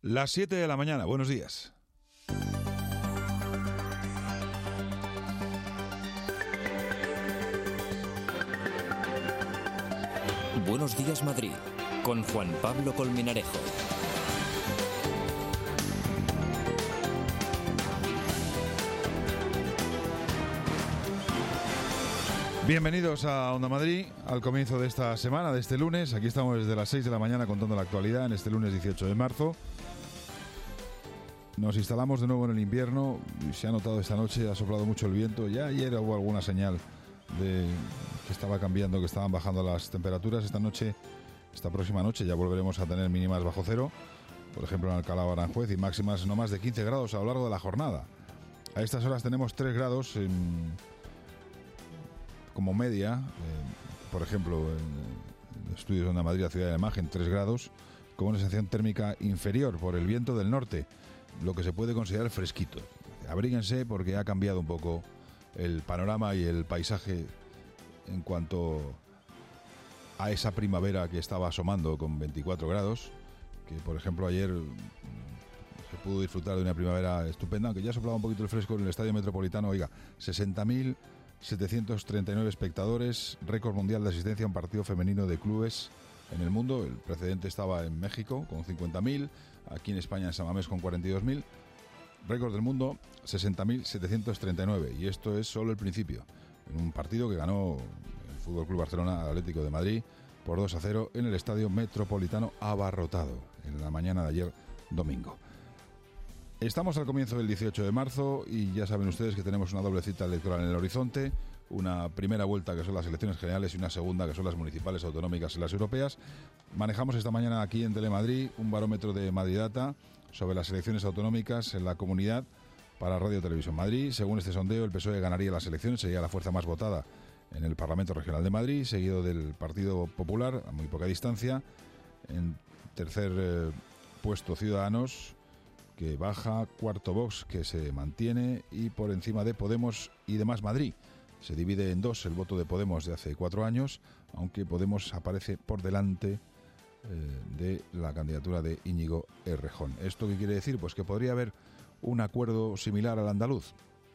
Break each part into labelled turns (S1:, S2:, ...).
S1: Las 7 de la mañana. Buenos días.
S2: Buenos días, Madrid, con Juan Pablo Colmenarejo.
S1: Bienvenidos a Onda Madrid, al comienzo de esta semana, de este lunes. Aquí estamos desde las 6 de la mañana contando la actualidad en este lunes 18 de marzo. Nos instalamos de nuevo en el invierno y se ha notado esta noche, ha soplado mucho el viento. Ya ayer hubo alguna señal de que estaba cambiando, que estaban bajando las temperaturas. Esta próxima noche ya volveremos a tener mínimas bajo cero, por ejemplo en Alcalá o Aranjuez, y máximas no más de 15 grados a lo largo de la jornada. A estas horas tenemos 3 grados como media, por ejemplo en estudios de Onda Madrid, la ciudad de Imagen, 3 grados, con una sensación térmica inferior por el viento del norte, lo que se puede considerar fresquito. Abríguense porque ha cambiado un poco el panorama y el paisaje en cuanto a esa primavera que estaba asomando con 24 grados, que por ejemplo ayer se pudo disfrutar de una primavera estupenda, aunque ya soplaba un poquito el fresco en el Estadio Metropolitano. Oiga, 60.739 espectadores, récord mundial de asistencia a un partido femenino de clubes en el mundo. El precedente estaba en México con 50.000, aquí en España en San Mamés con 42.000. Récord del mundo, 60.739, y esto es solo el principio. En un partido que ganó el Fútbol Club Barcelona al Atlético de Madrid por 2-0 en el Estadio Metropolitano, abarrotado en la mañana de ayer domingo. Estamos al comienzo del 18 de marzo y ya saben ustedes que tenemos una doble cita electoral en el horizonte, una primera vuelta que son las elecciones generales y una segunda que son las municipales, autonómicas y las europeas. Manejamos esta mañana aquí en Telemadrid un barómetro de Madrid Data sobre las elecciones autonómicas en la comunidad para Radio Televisión Madrid. Según este sondeo, el PSOE ganaría las elecciones, sería la fuerza más votada en el Parlamento Regional de Madrid, seguido del Partido Popular a muy poca distancia. En tercer puesto Ciudadanos, que baja, cuarto Vox, que se mantiene, y por encima de Podemos y Demás Madrid. Se divide en dos el voto de Podemos de hace 4 años, aunque Podemos aparece por delante de la candidatura de Íñigo Errejón. ¿Esto qué quiere decir? Pues que podría haber un acuerdo similar al andaluz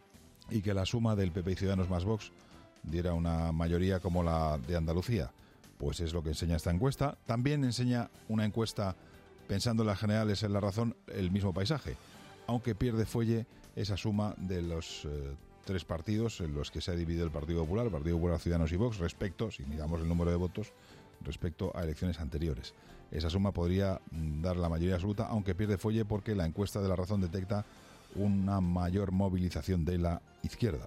S1: y que la suma del PP y Ciudadanos más Vox diera una mayoría como la de Andalucía. Pues es lo que enseña esta encuesta. También enseña una encuesta, pensando en las generales, en La Razón, el mismo paisaje, aunque pierde fuelle esa suma de los 3 partidos en los que se ha dividido el Partido Popular, Ciudadanos y Vox, respecto, si miramos el número de votos, respecto a elecciones anteriores. Esa suma podría dar la mayoría absoluta, aunque pierde fuelle porque la encuesta de La Razón detecta una mayor movilización de la izquierda.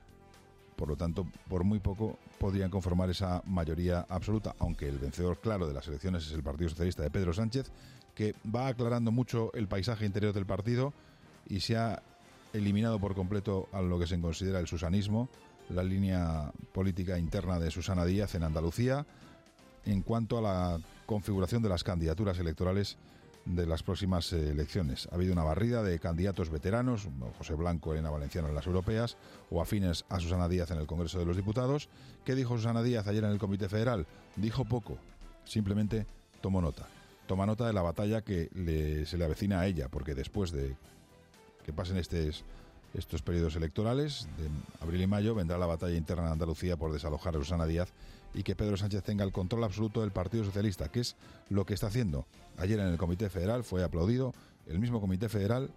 S1: Por lo tanto, por muy poco podrían conformar esa mayoría absoluta, aunque el vencedor claro de las elecciones es el Partido Socialista de Pedro Sánchez, que va aclarando mucho el paisaje interior del partido y se ha eliminado por completo a lo que se considera el susanismo, la línea política interna de Susana Díaz en Andalucía, en cuanto a la configuración de las candidaturas electorales de las próximas elecciones. Ha habido una barrida de candidatos veteranos, José Blanco, Elena Valenciano en las europeas, o afines a Susana Díaz en el Congreso de los Diputados. ¿Qué dijo Susana Díaz ayer en el Comité Federal? Dijo poco, simplemente tomó nota. Toma nota de la batalla que se le avecina a ella, porque después de que pasen estos periodos electorales, de abril y mayo, vendrá la batalla interna en Andalucía por desalojar a Susana Díaz y que Pedro Sánchez tenga el control absoluto del Partido Socialista, que es lo que está haciendo. Ayer en el Comité Federal fue aplaudido el mismo Comité Federal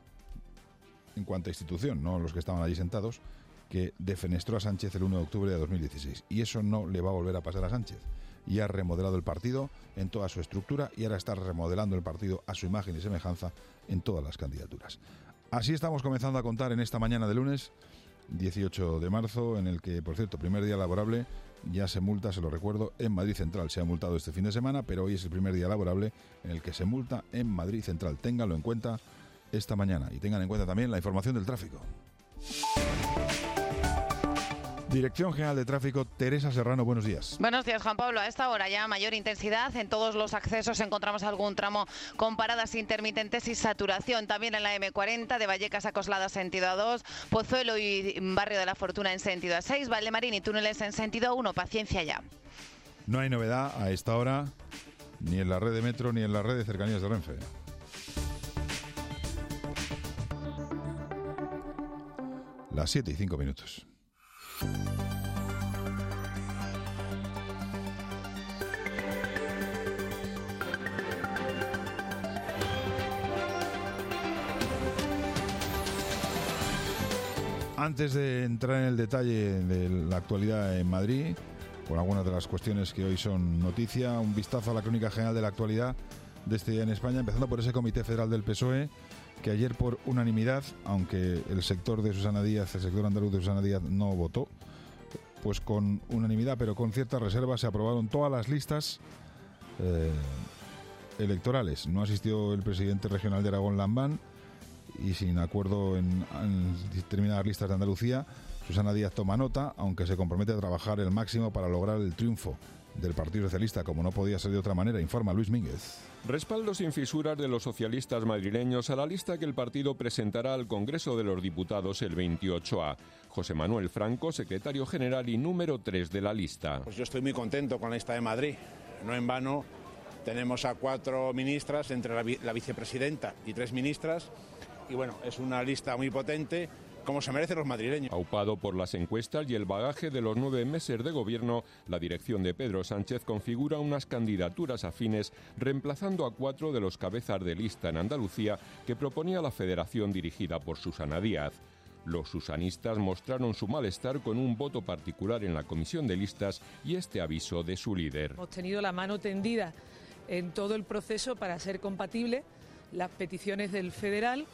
S1: en cuanto a institución, no los que estaban allí sentados, que defenestró a Sánchez el 1 de octubre de 2016. Y eso no le va a volver a pasar a Sánchez. Y ha remodelado el partido en toda su estructura y ahora está remodelando el partido a su imagen y semejanza en todas las candidaturas. Así estamos comenzando a contar en esta mañana de lunes 18 de marzo, en el que, por cierto, primer día laborable, ya se multa, se lo recuerdo, en Madrid Central. Se ha multado este fin de semana, pero hoy es el primer día laborable en el que se multa en Madrid Central. Ténganlo en cuenta esta mañana y tengan en cuenta también la información del tráfico. Dirección General de Tráfico, Teresa Serrano, buenos días.
S3: Buenos días, Juan Pablo. A esta hora ya mayor intensidad. En todos los accesos encontramos algún tramo con paradas intermitentes y saturación. También en la M40, de Vallecas a Coslada, sentido A2, Pozuelo y Barrio de la Fortuna en sentido A6, Valdemarín y túneles en sentido A1. Paciencia ya.
S1: No hay novedad a esta hora, ni en la red de metro ni en la red de cercanías de Renfe. las 7:05. Antes de entrar en el detalle de la actualidad en Madrid, por algunas de las cuestiones que hoy son noticia, un vistazo a la crónica general de la actualidad de este día en España, empezando por ese Comité Federal del PSOE, que ayer por unanimidad, aunque el sector andaluz de Susana Díaz no votó, pues con unanimidad, pero con ciertas reservas, se aprobaron todas las listas electorales. No asistió el presidente regional de Aragón, Lambán, y sin acuerdo en determinadas listas de Andalucía, Susana Díaz toma nota, aunque se compromete a trabajar el máximo para lograr el triunfo del Partido Socialista, como no podía ser de otra manera, informa Luis Mínguez.
S4: Respaldo sin fisuras de los socialistas madrileños a la lista que el partido presentará al Congreso de los Diputados el 28A. José Manuel Franco, secretario general y número 3 de la lista.
S5: Pues yo estoy muy contento con la lista de Madrid. No en vano tenemos a 4 ministras, entre la vicepresidenta y 3 ministras. Y bueno, es una lista muy potente, como se merecen los madrileños.
S4: Aupado por las encuestas y el bagaje de los 9 meses de gobierno, la dirección de Pedro Sánchez configura unas candidaturas afines, reemplazando a 4 de los cabezas de lista en Andalucía que proponía la federación dirigida por Susana Díaz. Los susanistas mostraron su malestar con un voto particular en la comisión de listas y este aviso de su líder.
S6: Hemos tenido la mano tendida en todo el proceso para ser compatible las peticiones del federal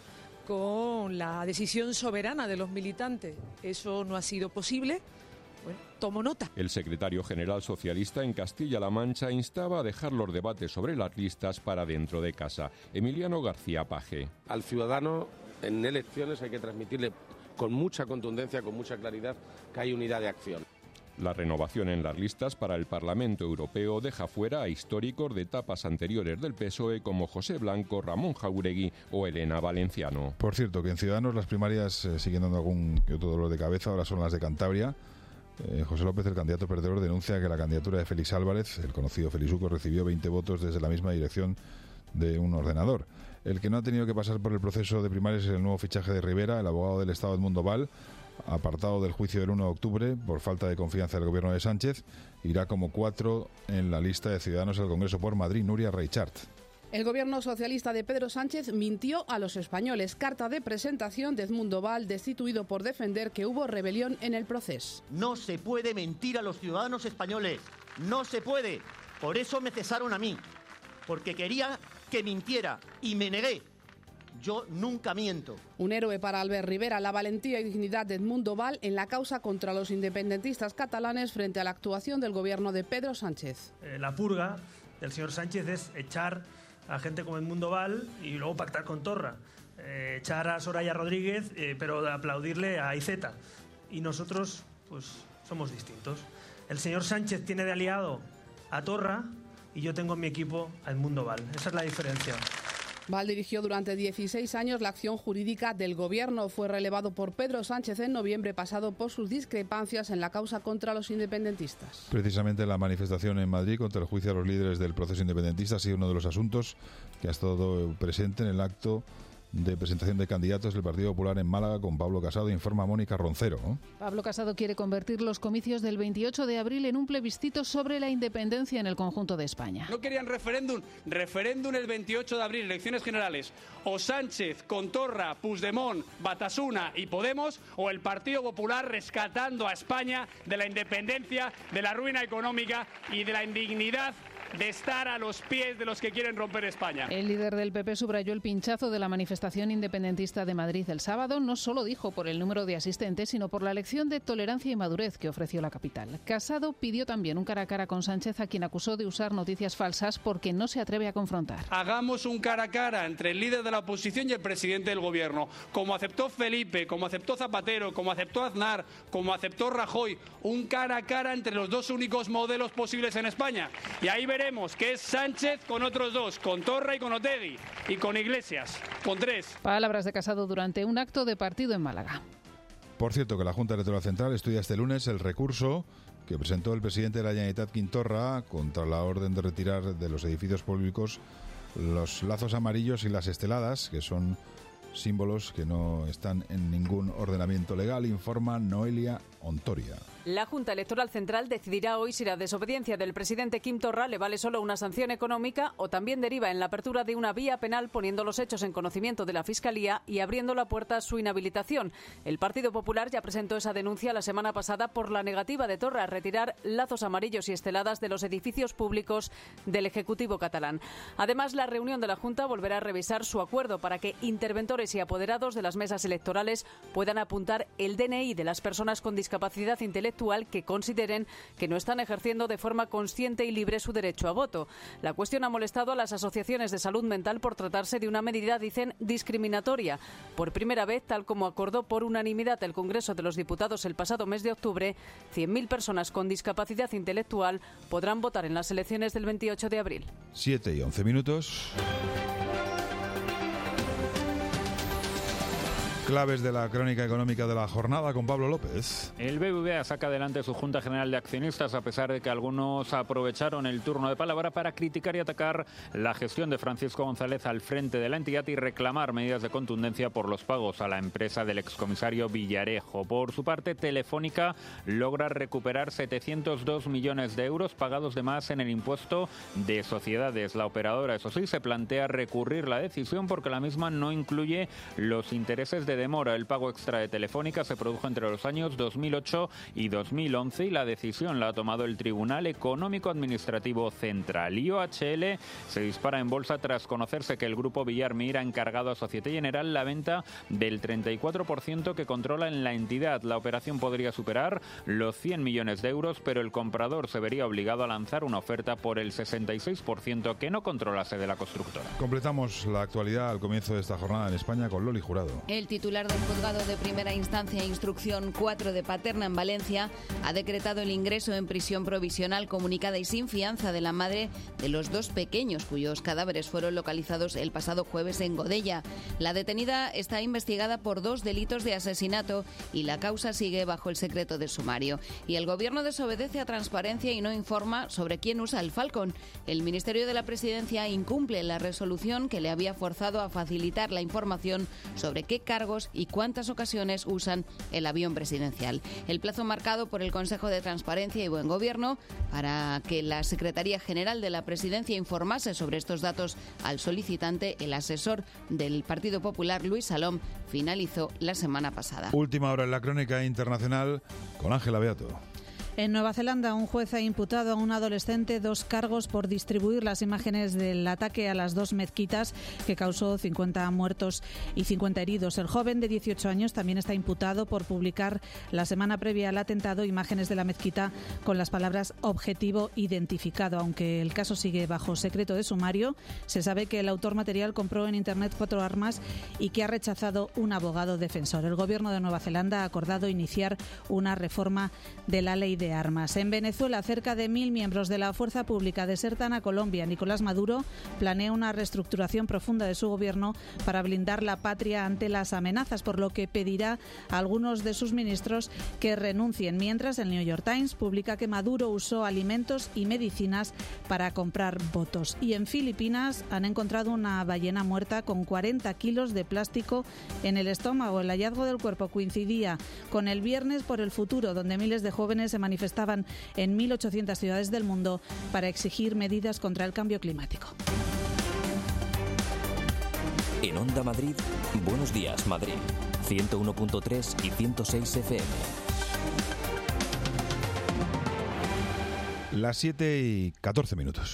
S6: con la decisión soberana de los militantes. Eso no ha sido posible. Bueno, tomo nota.
S4: El secretario general socialista en Castilla-La Mancha instaba a dejar los debates sobre las listas para dentro de casa. Emiliano García Paje.
S7: Al ciudadano en elecciones hay que transmitirle con mucha contundencia, con mucha claridad, que hay unidad de acción.
S4: La renovación en las listas para el Parlamento Europeo deja fuera a históricos de etapas anteriores del PSOE como José Blanco, Ramón Jáuregui o Elena Valenciano.
S1: Por cierto, que en Ciudadanos las primarias siguen dando algún que otro dolor de cabeza, ahora son las de Cantabria. José López, el candidato perdedor, denuncia que la candidatura de Félix Álvarez, el conocido Felisuco, recibió 20 votos desde la misma dirección de un ordenador. El que no ha tenido que pasar por el proceso de primarias es el nuevo fichaje de Rivera, el abogado del Estado Edmundo Val, apartado del juicio del 1 de octubre por falta de confianza del gobierno de Sánchez. Irá como 4 en la lista de Ciudadanos al Congreso por Madrid. Núria Reichart.
S8: El gobierno socialista de Pedro Sánchez mintió a los españoles. Carta de presentación de Edmundo Val, destituido por defender que hubo rebelión en el proceso.
S9: No se puede mentir a los ciudadanos españoles. No se puede. Por eso me cesaron a mí. Porque quería que mintiera y me negué. Yo nunca miento.
S8: Un héroe para Albert Rivera, la valentía y dignidad de Edmundo Val en la causa contra los independentistas catalanes frente a la actuación del gobierno de Pedro Sánchez.
S10: La purga del señor Sánchez es echar a gente como Edmundo Val y luego pactar con Torra. Echar a Soraya Rodríguez, pero aplaudirle a Iceta. Y nosotros, pues, somos distintos. El señor Sánchez tiene de aliado a Torra y yo tengo en mi equipo a Edmundo Val. Esa es la diferencia.
S8: Val dirigió durante 16 años la acción jurídica del gobierno. Fue relevado por Pedro Sánchez en noviembre pasado por sus discrepancias en la causa contra los independentistas.
S1: Precisamente la manifestación en Madrid contra el juicio a los líderes del proceso independentista ha sido uno de los asuntos que ha estado presente en el acto de presentación de candidatos del Partido Popular en Málaga con Pablo Casado, informa Mónica Roncero.
S11: Pablo Casado quiere convertir los comicios del 28 de abril en un plebiscito sobre la independencia en el conjunto de España.
S12: No querían referéndum el 28 de abril, elecciones generales. O Sánchez, con Torra, Puigdemont, Batasuna y Podemos, o el Partido Popular rescatando a España de la independencia, de la ruina económica y de la indignidad de estar a los pies de los que quieren romper España.
S11: El líder del PP subrayó el pinchazo de la manifestación independentista de Madrid el sábado. No solo dijo por el número de asistentes, sino por la lección de tolerancia y madurez que ofreció la capital. Casado pidió también un cara a cara con Sánchez, a quien acusó de usar noticias falsas porque no se atreve a confrontar.
S12: Hagamos un cara a cara entre el líder de la oposición y el presidente del gobierno, como aceptó Felipe, como aceptó Zapatero, como aceptó Aznar, como aceptó Rajoy, un cara a cara entre los dos únicos modelos posibles en España. Y ahí veremos que es Sánchez con otros dos, con Torra y con Otegi, y con Iglesias, con 3.
S11: Palabras de Casado durante un acto de partido en Málaga.
S1: Por cierto, que la Junta Electoral Central estudia este lunes el recurso que presentó el presidente de la Generalitat, Quim Torra, contra la orden de retirar de los edificios públicos los lazos amarillos y las esteladas, que son símbolos que no están en ningún ordenamiento legal, informa Noelia Ontoria.
S13: La Junta Electoral Central decidirá hoy si la desobediencia del presidente Quim Torra le vale solo una sanción económica o también deriva en la apertura de una vía penal, poniendo los hechos en conocimiento de la Fiscalía y abriendo la puerta a su inhabilitación. El Partido Popular ya presentó esa denuncia la semana pasada por la negativa de Torra a retirar lazos amarillos y esteladas de los edificios públicos del Ejecutivo catalán. Además, la reunión de la Junta volverá a revisar su acuerdo para que interventores y apoderados de las mesas electorales puedan apuntar el DNI de las personas con discapacidad intelectual que consideren que no están ejerciendo de forma consciente y libre su derecho a voto. La cuestión ha molestado a las asociaciones de salud mental por tratarse de una medida, dicen, discriminatoria. Por primera vez, tal como acordó por unanimidad el Congreso de los Diputados el pasado mes de octubre, 100.000 personas con discapacidad intelectual podrán votar en las elecciones del 28 de abril.
S1: 7 y 11 minutos. Claves de la crónica económica de la jornada con Pablo López.
S14: El BBVA saca adelante su Junta General de Accionistas a pesar de que algunos aprovecharon el turno de palabra para criticar y atacar la gestión de Francisco González al frente de la entidad y reclamar medidas de contundencia por los pagos a la empresa del excomisario Villarejo. Por su parte, Telefónica logra recuperar 702 millones de euros pagados de más en el impuesto de sociedades. La operadora, eso sí, se plantea recurrir la decisión porque la misma no incluye los intereses de demora. El pago extra de Telefónica se produjo entre los años 2008 y 2011 y la decisión la ha tomado el Tribunal Económico Administrativo Central. Y OHL se dispara en bolsa tras conocerse que el grupo Villar Mir ha encargado a Société Générale la venta del 34% que controla en la entidad. La operación podría superar los 100 millones de euros, pero el comprador se vería obligado a lanzar una oferta por el 66% que no controlase de la constructora.
S1: Completamos la actualidad al comienzo de esta jornada en España con Loli Jurado.
S15: El titular del Juzgado de Primera Instancia Instrucción 4 de Paterna en Valencia ha decretado el ingreso en prisión provisional comunicada y sin fianza de la madre de los dos pequeños cuyos cadáveres fueron localizados el pasado jueves en Godella. La detenida está investigada por 2 delitos de asesinato y la causa sigue bajo el secreto de sumario. Y el Gobierno desobedece a transparencia y no informa sobre quién usa el Falcon. El Ministerio de la Presidencia incumple la resolución que le había forzado a facilitar la información sobre qué cargos y cuántas ocasiones usan el avión presidencial. El plazo marcado por el Consejo de Transparencia y Buen Gobierno para que la Secretaría General de la Presidencia informase sobre estos datos al solicitante, el asesor del Partido Popular, Luis Salom, finalizó la semana pasada.
S1: Última hora en la crónica internacional con Ángela Beato.
S16: En Nueva Zelanda, un juez ha imputado a un adolescente 2 cargos por distribuir las imágenes del ataque a las 2 mezquitas que causó 50 muertos y 50 heridos. El joven de 18 años también está imputado por publicar la semana previa al atentado imágenes de la mezquita con las palabras objetivo identificado. Aunque el caso sigue bajo secreto de sumario, se sabe que el autor material compró en Internet 4 armas y que ha rechazado un abogado defensor. El Gobierno de Nueva Zelanda ha acordado iniciar una reforma de la ley de armas. En Venezuela, cerca de 1.000 miembros de la fuerza pública desertan a Colombia. Nicolás Maduro planea una reestructuración profunda de su gobierno para blindar la patria ante las amenazas, por lo que pedirá a algunos de sus ministros que renuncien. Mientras, el New York Times publica que Maduro usó alimentos y medicinas para comprar votos. Y en Filipinas han encontrado una ballena muerta con 40 kilos de plástico en el estómago. El hallazgo del cuerpo coincidía con el Viernes por el Futuro, donde miles de jóvenes se manifestaban en 1.800 ciudades del mundo para exigir medidas contra el cambio climático.
S2: En Onda Madrid, Buenos Días Madrid, 101.3 y 106 FM.
S1: Las 7 y 14 minutos.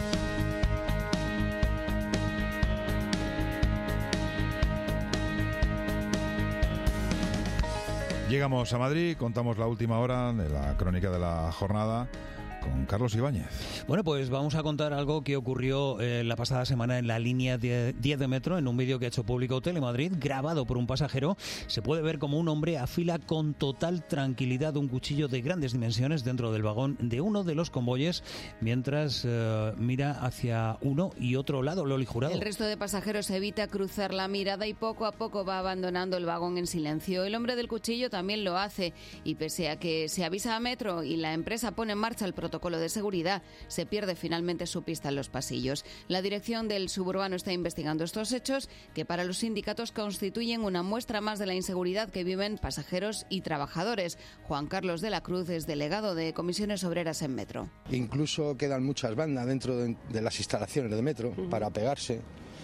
S1: Llegamos a Madrid, contamos la última hora de la crónica de la jornada con Carlos Ibáñez.
S17: Bueno, pues vamos a contar algo que ocurrió la pasada semana en la línea 10 de metro. En un vídeo que ha hecho público Telemadrid, grabado por un pasajero, se puede ver como un hombre afila con total tranquilidad un cuchillo de grandes dimensiones dentro del vagón de uno de los convoyes, mientras mira hacia uno y otro lado. Loli Jurado.
S15: El resto de pasajeros evita cruzar la mirada y poco a poco va abandonando el vagón en silencio. El hombre del cuchillo también lo hace y pese a que se avisa a Metro y la empresa pone en marcha el protocolo protocolo de seguridad, se pierde finalmente su pista en los pasillos. La dirección del suburbano está investigando estos hechos, que para los sindicatos constituyen una muestra más de la inseguridad que viven pasajeros y trabajadores. Juan Carlos de la Cruz es delegado de Comisiones Obreras en Metro.
S18: Incluso quedan muchas bandas dentro de las instalaciones de Metro para pegarse.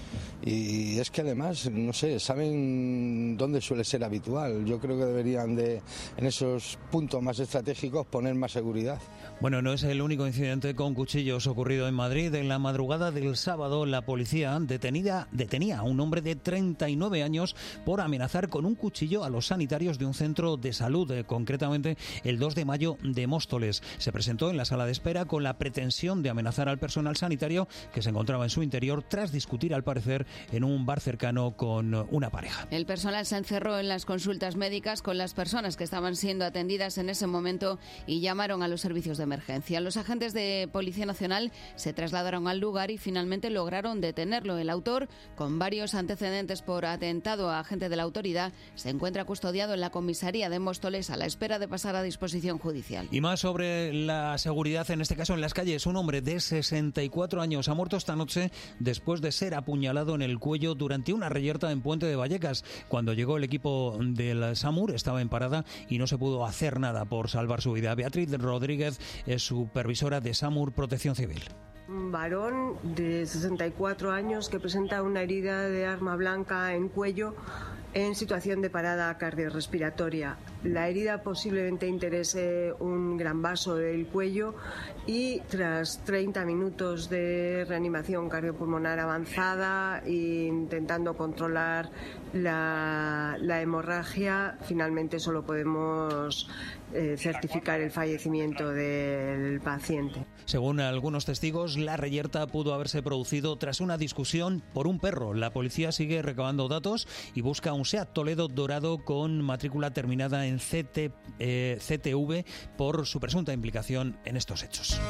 S18: Y es que además, no sé, saben dónde suele ser habitual. Yo creo que deberían en esos puntos más estratégicos, poner más seguridad.
S17: Bueno, no es el único incidente con cuchillos ocurrido en Madrid. En la madrugada del sábado, la policía detenía a un hombre de 39 años por amenazar con un cuchillo a los sanitarios de un centro de salud, concretamente el 2 de mayo de Móstoles. Se presentó en la sala de espera con la pretensión de amenazar al personal sanitario que se encontraba en su interior tras discutir, al parecer, en un bar cercano con una pareja.
S15: El personal se encerró en las consultas médicas con las personas que estaban siendo atendidas en ese momento y llamaron a los servicios de emergencia. Los agentes de Policía Nacional se trasladaron al lugar y finalmente lograron detenerlo. El autor, con varios antecedentes por atentado a agente de la autoridad, se encuentra custodiado en la comisaría de Móstoles a la espera de pasar a disposición judicial.
S17: Y más sobre la seguridad, en este caso en las calles. Un hombre de 64 años ha muerto esta noche después de ser apuñalado en el cuello durante una reyerta en Puente de Vallecas. Cuando llegó el equipo del SAMUR estaba en parada y no se pudo hacer nada por salvar su vida. Beatriz Rodríguez es supervisora de SAMUR Protección Civil.
S19: Un varón de 64 años que presenta una herida de arma blanca en cuello en situación de parada cardiorrespiratoria. La herida posiblemente interese un gran vaso del cuello y tras 30 minutos de reanimación cardiopulmonar avanzada e intentando controlar la hemorragia, finalmente solo podemos certificar el fallecimiento del paciente.
S17: Según algunos testigos, la reyerta pudo haberse producido tras una discusión por un perro. La policía sigue recabando datos y busca un SEAT Toledo dorado con matrícula terminada en CTV por su presunta implicación en estos hechos.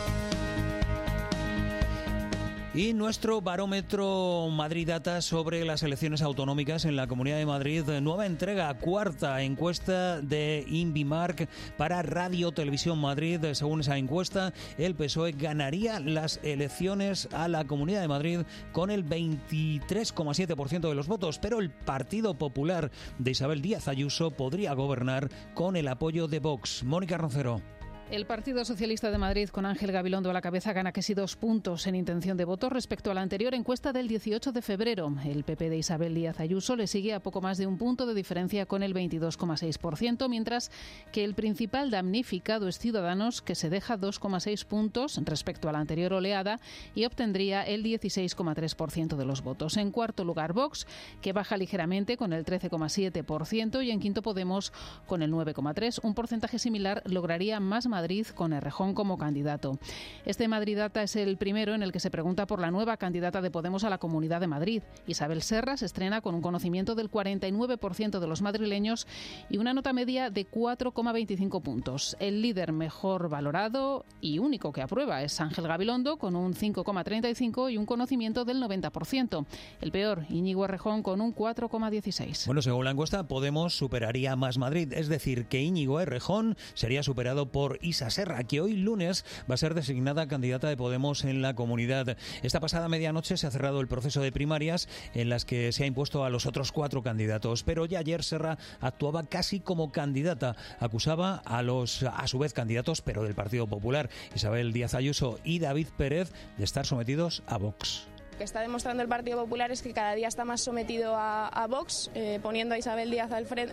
S17: Y nuestro barómetro Madrid Data sobre las elecciones autonómicas en la Comunidad de Madrid. Nueva entrega, cuarta encuesta de Invimark para Radio Televisión Madrid. Según esa encuesta, el PSOE ganaría las elecciones a la Comunidad de Madrid con el 23,7% de los votos, pero el Partido Popular de Isabel Díaz Ayuso podría gobernar con el apoyo de Vox. Mónica Roncero.
S11: El Partido Socialista de Madrid, con Ángel Gabilondo a la cabeza, gana casi 2 puntos en intención de voto respecto a la anterior encuesta del 18 de febrero. El PP de Isabel Díaz Ayuso le sigue a poco más de 1 punto de diferencia con el 22,6%, mientras que el principal damnificado es Ciudadanos, que se deja 2,6 puntos respecto a la anterior oleada y obtendría el 16,3% de los votos. En cuarto lugar, Vox, que baja ligeramente con el 13,7%, y en quinto Podemos con el 9,3%. Un porcentaje similar lograría Más Madrid con Errejón como candidato. Este Madrid Data es el primero en el que se pregunta por la nueva candidata de Podemos a la Comunidad de Madrid. Isabel Serra se estrena con un conocimiento del 49% de los madrileños y una nota media de 4,25 puntos. El líder mejor valorado y único que aprueba es Ángel Gabilondo con un 5,35 y un conocimiento del 90%. El peor, Íñigo Errejón con un 4,16.
S17: Bueno, según la encuesta, Podemos superaría a Más Madrid, es decir, que Íñigo Errejón sería superado por Isa Serra, que hoy lunes va a ser designada candidata de Podemos en la comunidad. Esta pasada medianoche se ha cerrado el proceso de primarias en las que se ha impuesto a los otros 4 candidatos, pero ya ayer Serra actuaba casi como candidata. Acusaba a su vez candidatos, pero del Partido Popular, Isabel Díaz Ayuso y David Pérez, de estar sometidos a Vox.
S20: Lo que está demostrando el Partido Popular es que cada día está más sometido a Vox, poniendo a Isabel Díaz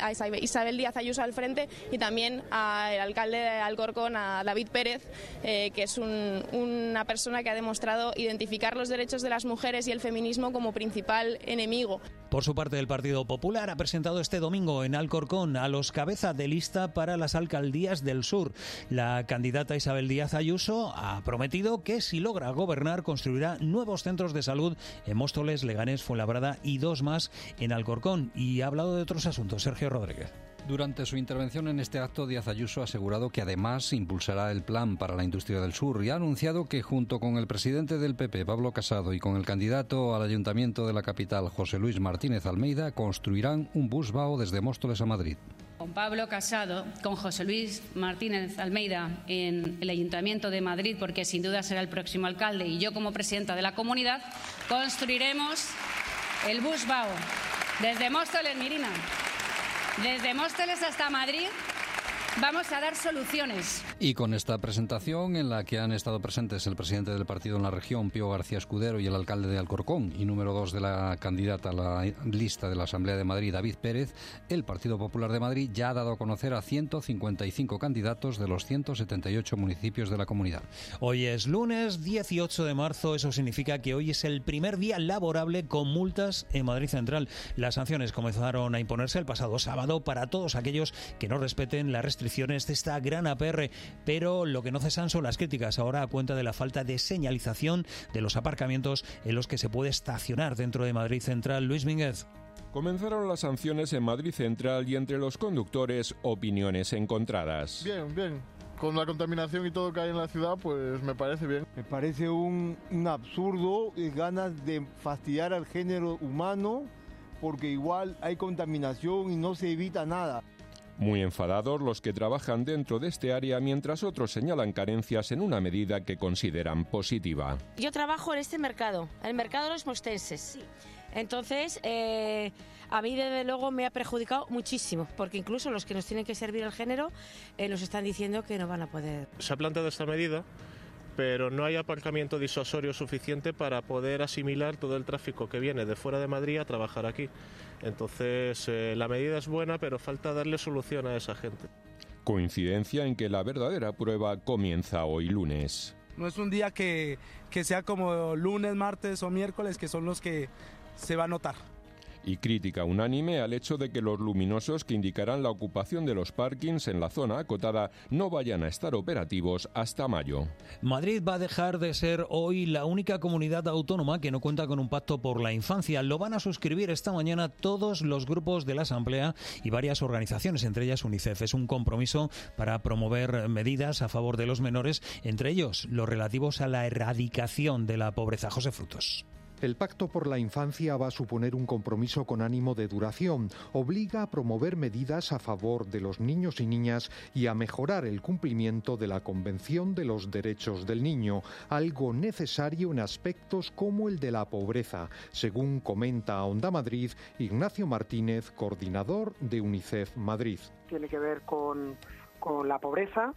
S20: Ayuso al frente, y también al alcalde de Alcorcón, a David Pérez, que es una persona que ha demostrado identificar los derechos de las mujeres y el feminismo como principal enemigo.
S17: Por su parte, el Partido Popular ha presentado este domingo en Alcorcón a los cabeza de lista para las alcaldías del sur. La candidata Isabel Díaz Ayuso ha prometido que si logra gobernar construirá nuevos centros de salud en Móstoles, Leganés, Fuenlabrada y 2 más en Alcorcón. Y ha hablado de otros asuntos. Sergio Rodríguez.
S21: Durante su intervención en este acto, Díaz Ayuso ha asegurado que además impulsará el plan para la industria del sur y ha anunciado que junto con el presidente del PP, Pablo Casado, y con el candidato al ayuntamiento de la capital, José Luis Martínez Almeida, construirán un busvao desde Móstoles a Madrid.
S3: Con Pablo Casado, con José Luis Martínez Almeida en el Ayuntamiento de Madrid, porque sin duda será el próximo alcalde, y yo como presidenta de la comunidad, construiremos el bus Vao desde Móstoles, Mirina, desde Móstoles hasta Madrid. Vamos a dar soluciones.
S21: Y con esta presentación, en la que han estado presentes el presidente del partido en la región, Pío García Escudero, y el alcalde de Alcorcón y número 2 de la candidata a la lista de la Asamblea de Madrid, David Pérez, el Partido Popular de Madrid ya ha dado a conocer a 155 candidatos de los 178 municipios de la comunidad.
S17: Hoy es lunes 18 de marzo, eso significa que hoy es el primer día laborable con multas en Madrid Central. Las sanciones comenzaron a imponerse el pasado sábado para todos aquellos que no respeten las restricciones de esta gran APR, pero lo que no cesan son las críticas ahora a cuenta de la falta de señalización de los aparcamientos en los que se puede estacionar dentro de Madrid Central. Luis Mínguez.
S4: Comenzaron las sanciones en Madrid Central y entre los conductores opiniones encontradas.
S22: Bien. Con la contaminación y todo que hay en la ciudad, pues me parece bien.
S23: Me parece un absurdo, ganas de fastidiar al género humano, porque igual hay contaminación y no se evita nada.
S4: Muy enfadados los que trabajan dentro de este área, mientras otros señalan carencias en una medida que consideran positiva.
S24: Yo trabajo en este mercado, el mercado de los mostenses. Sí. Entonces, a mí desde luego me ha perjudicado muchísimo, porque incluso los que nos tienen que servir el género nos están diciendo que no van a poder.
S25: Se ha planteado esta medida, pero no hay aparcamiento disuasorio suficiente para poder asimilar todo el tráfico que viene de fuera de Madrid a trabajar aquí. Entonces, la medida es buena, pero falta darle solución a esa gente.
S4: Coincidencia en que la verdadera prueba comienza hoy lunes.
S26: No es un día que sea como lunes, martes o miércoles, que son los que se va a notar.
S4: Y crítica unánime al hecho de que los luminosos que indicarán la ocupación de los parkings en la zona acotada no vayan a estar operativos hasta mayo.
S17: Madrid va a dejar de ser hoy la única comunidad autónoma que no cuenta con un pacto por la infancia. Lo van a suscribir esta mañana todos los grupos de la Asamblea y varias organizaciones, entre ellas UNICEF. Es un compromiso para promover medidas a favor de los menores, entre ellos los relativos a la erradicación de la pobreza. José Frutos.
S27: El Pacto por la Infancia va a suponer un compromiso con ánimo de duración. Obliga a promover medidas a favor de los niños y niñas y a mejorar el cumplimiento de la Convención de los Derechos del Niño, algo necesario en aspectos como el de la pobreza, según comenta a Onda Madrid Ignacio Martínez, coordinador de UNICEF Madrid.
S28: Tiene que ver con la pobreza,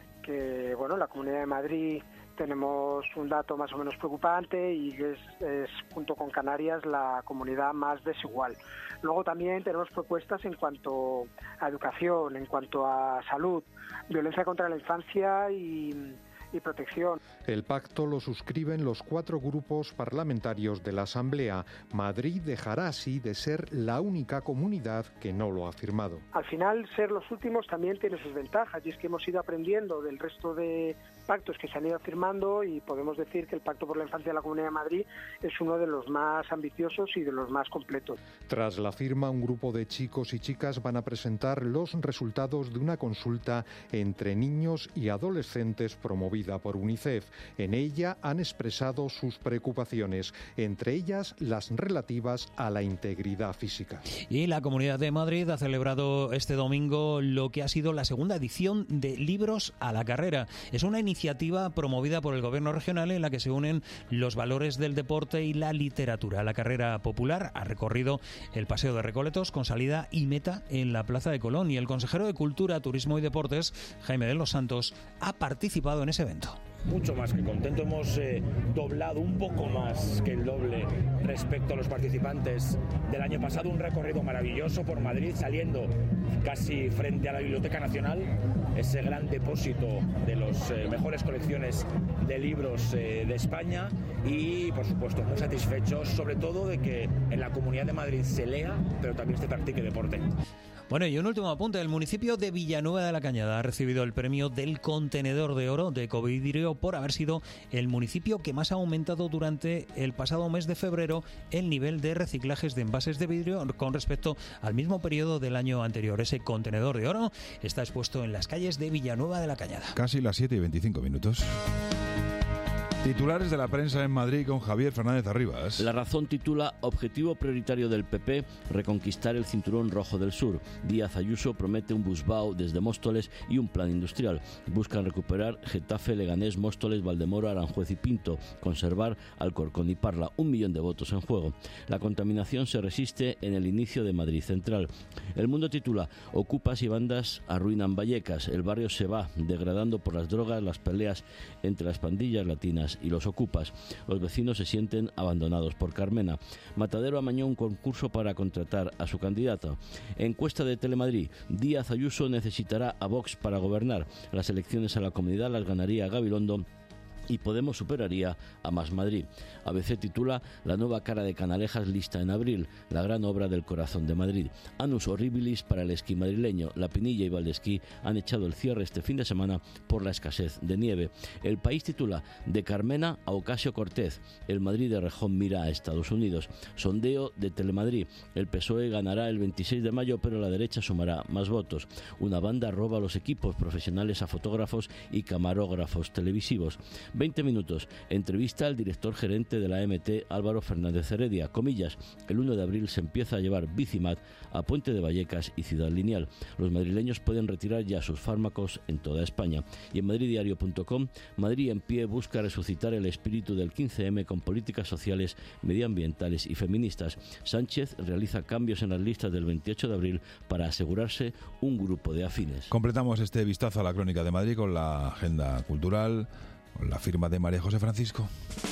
S28: que la Comunidad de Madrid tenemos un dato más o menos preocupante y es junto con Canarias la comunidad más desigual. Luego también tenemos propuestas en cuanto a educación, en cuanto a salud, violencia contra la infancia y protección.
S27: El pacto lo suscriben los 4 grupos parlamentarios de la Asamblea. Madrid dejará así de ser la única comunidad que no lo ha firmado.
S28: Al final, ser los últimos también tiene sus ventajas, y es que hemos ido aprendiendo del resto de pactos que se han ido firmando, y podemos decir que el Pacto por la Infancia de la Comunidad de Madrid es uno de los más ambiciosos y de los más completos.
S27: Tras la firma, un grupo de chicos y chicas van a presentar los resultados de una consulta entre niños y adolescentes promovida por UNICEF. En ella han expresado sus preocupaciones, entre ellas las relativas a la integridad física.
S17: Y la Comunidad de Madrid ha celebrado este domingo lo que ha sido la segunda edición de Libros a la Carrera. Es una iniciativa promovida por el Gobierno regional en la que se unen los valores del deporte y la literatura. La carrera popular ha recorrido el Paseo de Recoletos con salida y meta en la Plaza de Colón, y el consejero de Cultura, Turismo y Deportes, Jaime de los Santos, ha participado en ese evento.
S29: Mucho más que contento, hemos doblado un poco más que el doble respecto a los participantes del año pasado. Un recorrido maravilloso por Madrid, saliendo casi frente a la Biblioteca Nacional, ese gran depósito de las mejores colecciones de libros de España, y por supuesto muy satisfechos sobre todo de que en la Comunidad de Madrid se lea, pero también se practique deporte.
S17: Bueno, y un último apunte. El municipio de Villanueva de la Cañada ha recibido el premio del Contenedor de Oro de Ecovidrio por haber sido el municipio que más ha aumentado durante el pasado mes de febrero el nivel de reciclajes de envases de vidrio con respecto al mismo periodo del año anterior. Ese Contenedor de Oro está expuesto en las calles de Villanueva de la Cañada.
S1: Casi las 7:25. Titulares de la prensa en Madrid con Javier Fernández Arribas.
S5: La Razón titula Objetivo prioritario del PP, reconquistar el cinturón rojo del sur. Díaz Ayuso promete un busbao desde Móstoles y un plan industrial. Buscan recuperar Getafe, Leganés, Móstoles, Valdemoro, Aranjuez y Pinto. Conservar Alcorcón y Parla. 1 millón de votos en juego. La contaminación se resiste en el inicio de Madrid Central. El Mundo titula Ocupas y bandas arruinan Vallecas. El barrio se va degradando por las drogas, las peleas entre las pandillas latinas y los ocupas. Los vecinos se sienten abandonados por Carmena. Matadero amañó un concurso para contratar a su candidato. Encuesta de Telemadrid. Díaz Ayuso necesitará a Vox para gobernar. Las elecciones a la Comunidad las ganaría Gabilondo y Podemos superaría a Más Madrid. ABC titula La nueva cara de Canalejas lista en abril, la gran obra del corazón de Madrid. Annus horribilis para el esquí madrileño. La Pinilla y Valdesquí han echado el cierre este fin de semana por la escasez de nieve. El País titula De Carmena a Ocasio-Cortez. El Madrid de Rejón mira a Estados Unidos. Sondeo de Telemadrid. El PSOE ganará el 26 de mayo, pero la derecha sumará más votos. Una banda roba los equipos profesionales a fotógrafos y camarógrafos televisivos. 20 minutos. Entrevista al director gerente de la MT, Álvaro Fernández Heredia. Comillas, el 1 de abril se empieza a llevar Bicimat a Puente de Vallecas y Ciudad Lineal. Los madrileños pueden retirar ya sus fármacos en toda España. Y en madriddiario.com, Madrid en pie busca resucitar el espíritu del 15M con políticas sociales, medioambientales y feministas. Sánchez realiza cambios en las listas del 28 de abril para asegurarse un grupo de afines.
S1: Completamos este vistazo a la crónica de Madrid con la agenda cultural, con la firma de María José Francisco.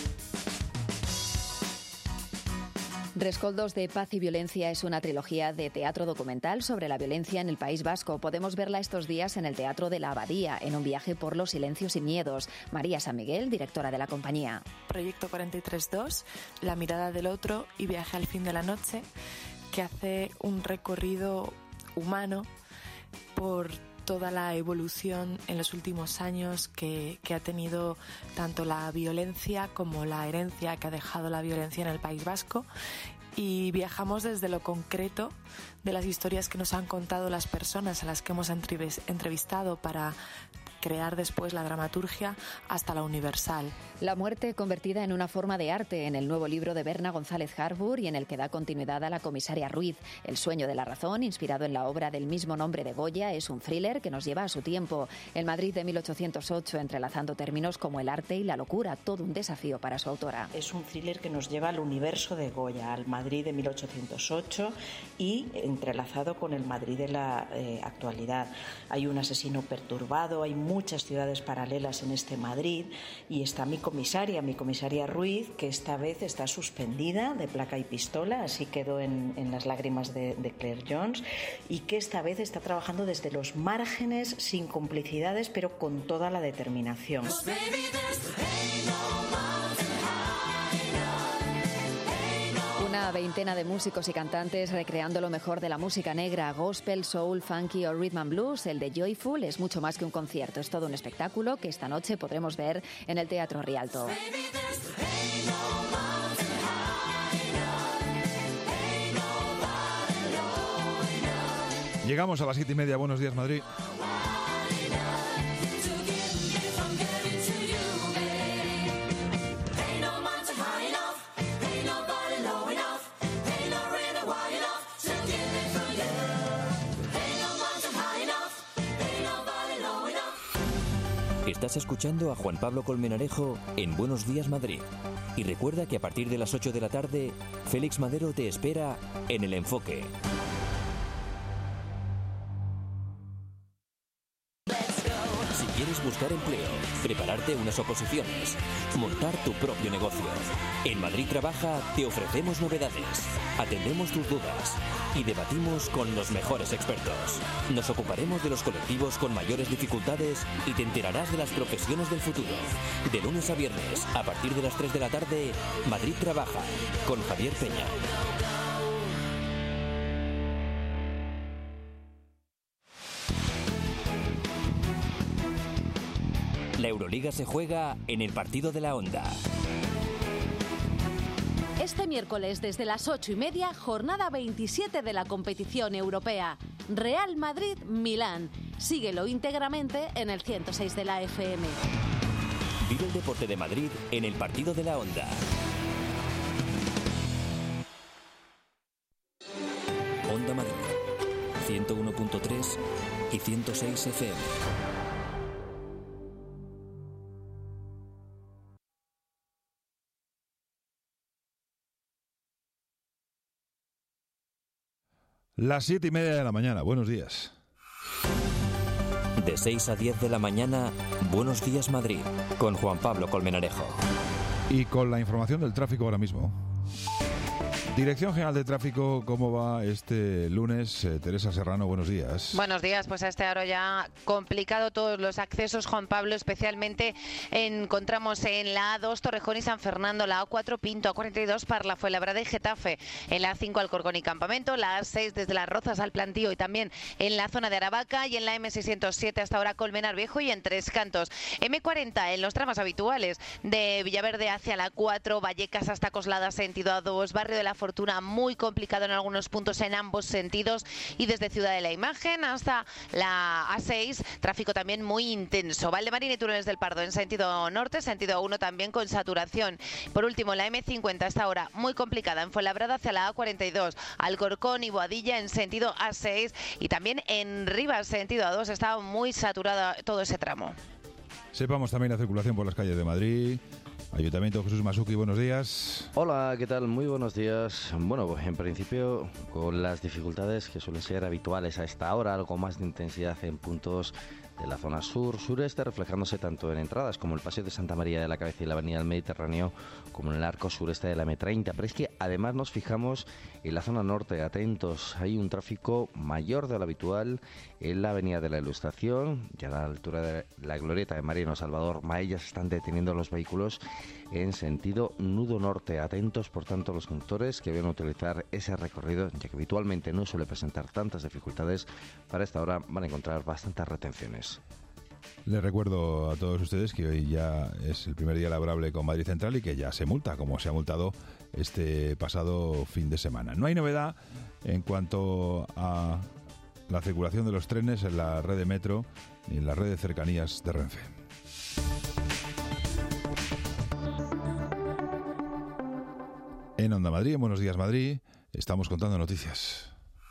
S15: Rescoldos de Paz y Violencia es una trilogía de teatro documental sobre la violencia en el País Vasco. Podemos verla estos días en el Teatro de la Abadía, en un viaje por los silencios y miedos. María San Miguel, directora de la compañía.
S6: Proyecto 43.2, La mirada del otro y Viaje al fin de la noche, que hace un recorrido humano por toda la evolución en los últimos años que ha tenido tanto la violencia como la herencia que ha dejado la violencia en el País Vasco, y viajamos desde lo concreto de las historias que nos han contado las personas a las que hemos entrevistado para crear después la dramaturgia hasta la universal.
S15: La muerte convertida en una forma de arte, en el nuevo libro de Berna González Harbour y en el que da continuidad a la comisaria Ruiz. El sueño de la razón, inspirado en la obra del mismo nombre de Goya, es un thriller que nos lleva a su tiempo. El Madrid de 1808, entrelazando términos como el arte y la locura, todo un desafío para su autora.
S7: Es un thriller que nos lleva al universo de Goya, al Madrid de 1808 y entrelazado con el Madrid de la actualidad. Hay un asesino perturbado, hay muchas ciudades paralelas en este Madrid, y está mi comisaria Ruiz, que esta vez está suspendida de placa y pistola, así quedó en Las lágrimas de Claire Jones, y que esta vez está trabajando desde los márgenes, sin complicidades, pero con toda la determinación.
S15: Una veintena de músicos y cantantes recreando lo mejor de la música negra, gospel, soul, funky o rhythm and blues. El de Joyful es mucho más que un concierto, es todo un espectáculo que esta noche podremos ver en el Teatro Rialto.
S1: Llegamos a las 7:30. Buenos días, Madrid.
S2: Estás escuchando a Juan Pablo Colmenarejo en Buenos Días Madrid. Y recuerda que a partir de las 8 de la tarde, Félix Madero te espera en El Enfoque. Si quieres buscar empleo, prepararte unas oposiciones, montar tu propio negocio, en Madrid Trabaja te ofrecemos novedades, atendemos tus dudas y debatimos con los mejores expertos. Nos ocuparemos de los colectivos con mayores dificultades y te enterarás de las profesiones del futuro. De lunes a viernes, a partir de las 3 de la tarde, Madrid Trabaja, con Javier Peña. La Euroliga se juega en el partido de la Onda.
S8: Este miércoles desde las 8:30, jornada 27 de la competición europea. Real Madrid-Milán. Síguelo íntegramente en el 106 de la FM.
S2: Vive el deporte de Madrid en el partido de la Onda. Onda Madrid, 101.3 y 106 FM.
S1: Las 7:30 de la mañana. Buenos días.
S2: De 6 a 10 de la mañana, Buenos Días Madrid, con Juan Pablo Colmenarejo.
S1: Y con la información del tráfico ahora mismo. Dirección General de Tráfico, ¿cómo va este lunes? Teresa Serrano, buenos días.
S9: Buenos días, pues a esta hora ya complicado todos los accesos, Juan Pablo, especialmente encontramos en la A2 Torrejón y San Fernando, la A4 Pinto, A42 Parla, Fuenlabrada y Getafe, en la A5 Alcorcón y Campamento, la A6 desde Las Rozas al Plantío y también en la zona de Aravaca, y en la M607 hasta ahora Colmenar Viejo y en Tres Cantos. M40 en los tramos habituales de Villaverde hacia la 4, Vallecas hasta Coslada sentido A2, Barrio de la Fortuna muy complicado en algunos puntos en ambos sentidos, y desde Ciudad de la Imagen hasta la A6 tráfico también muy intenso. Valdemarín y Túneles del Pardo en sentido norte, sentido A1 también con saturación. Por último, la M50 hasta ahora muy complicada en Fuenlabrada hacia la A42, Alcorcón y Boadilla en sentido A6, y también en Rivas sentido A2 está muy saturado todo ese tramo.
S1: Sepamos también la circulación por las calles de Madrid. Ayuntamiento, Jesús Masuki, buenos días.
S10: Hola, ¿qué tal? Muy buenos días. Bueno, pues en principio con las dificultades que suelen ser habituales a esta hora, algo más de intensidad en puntos de la zona sur-sureste, reflejándose tanto en entradas como el Paseo de Santa María de la Cabeza y la Avenida del Mediterráneo, como en el arco sureste de la M30. Pero es que además nos fijamos en la zona norte, atentos, hay un tráfico mayor de lo habitual en la Avenida de la Ilustración, ya a la altura de la glorieta de Mariano Salvador Maella se están deteniendo los vehículos en sentido nudo norte. Atentos, por tanto, los conductores que van a utilizar ese recorrido, ya que habitualmente no suele presentar tantas dificultades. Para esta hora van a encontrar bastantes retenciones.
S1: Les recuerdo a todos ustedes que hoy ya es el primer día laborable con Madrid Central y que ya se multa, como se ha multado este pasado fin de semana. No hay novedad en cuanto a la circulación de los trenes en la red de metro ni en la red de cercanías de Renfe. En Onda Madrid, en Buenos Días Madrid, estamos contando noticias.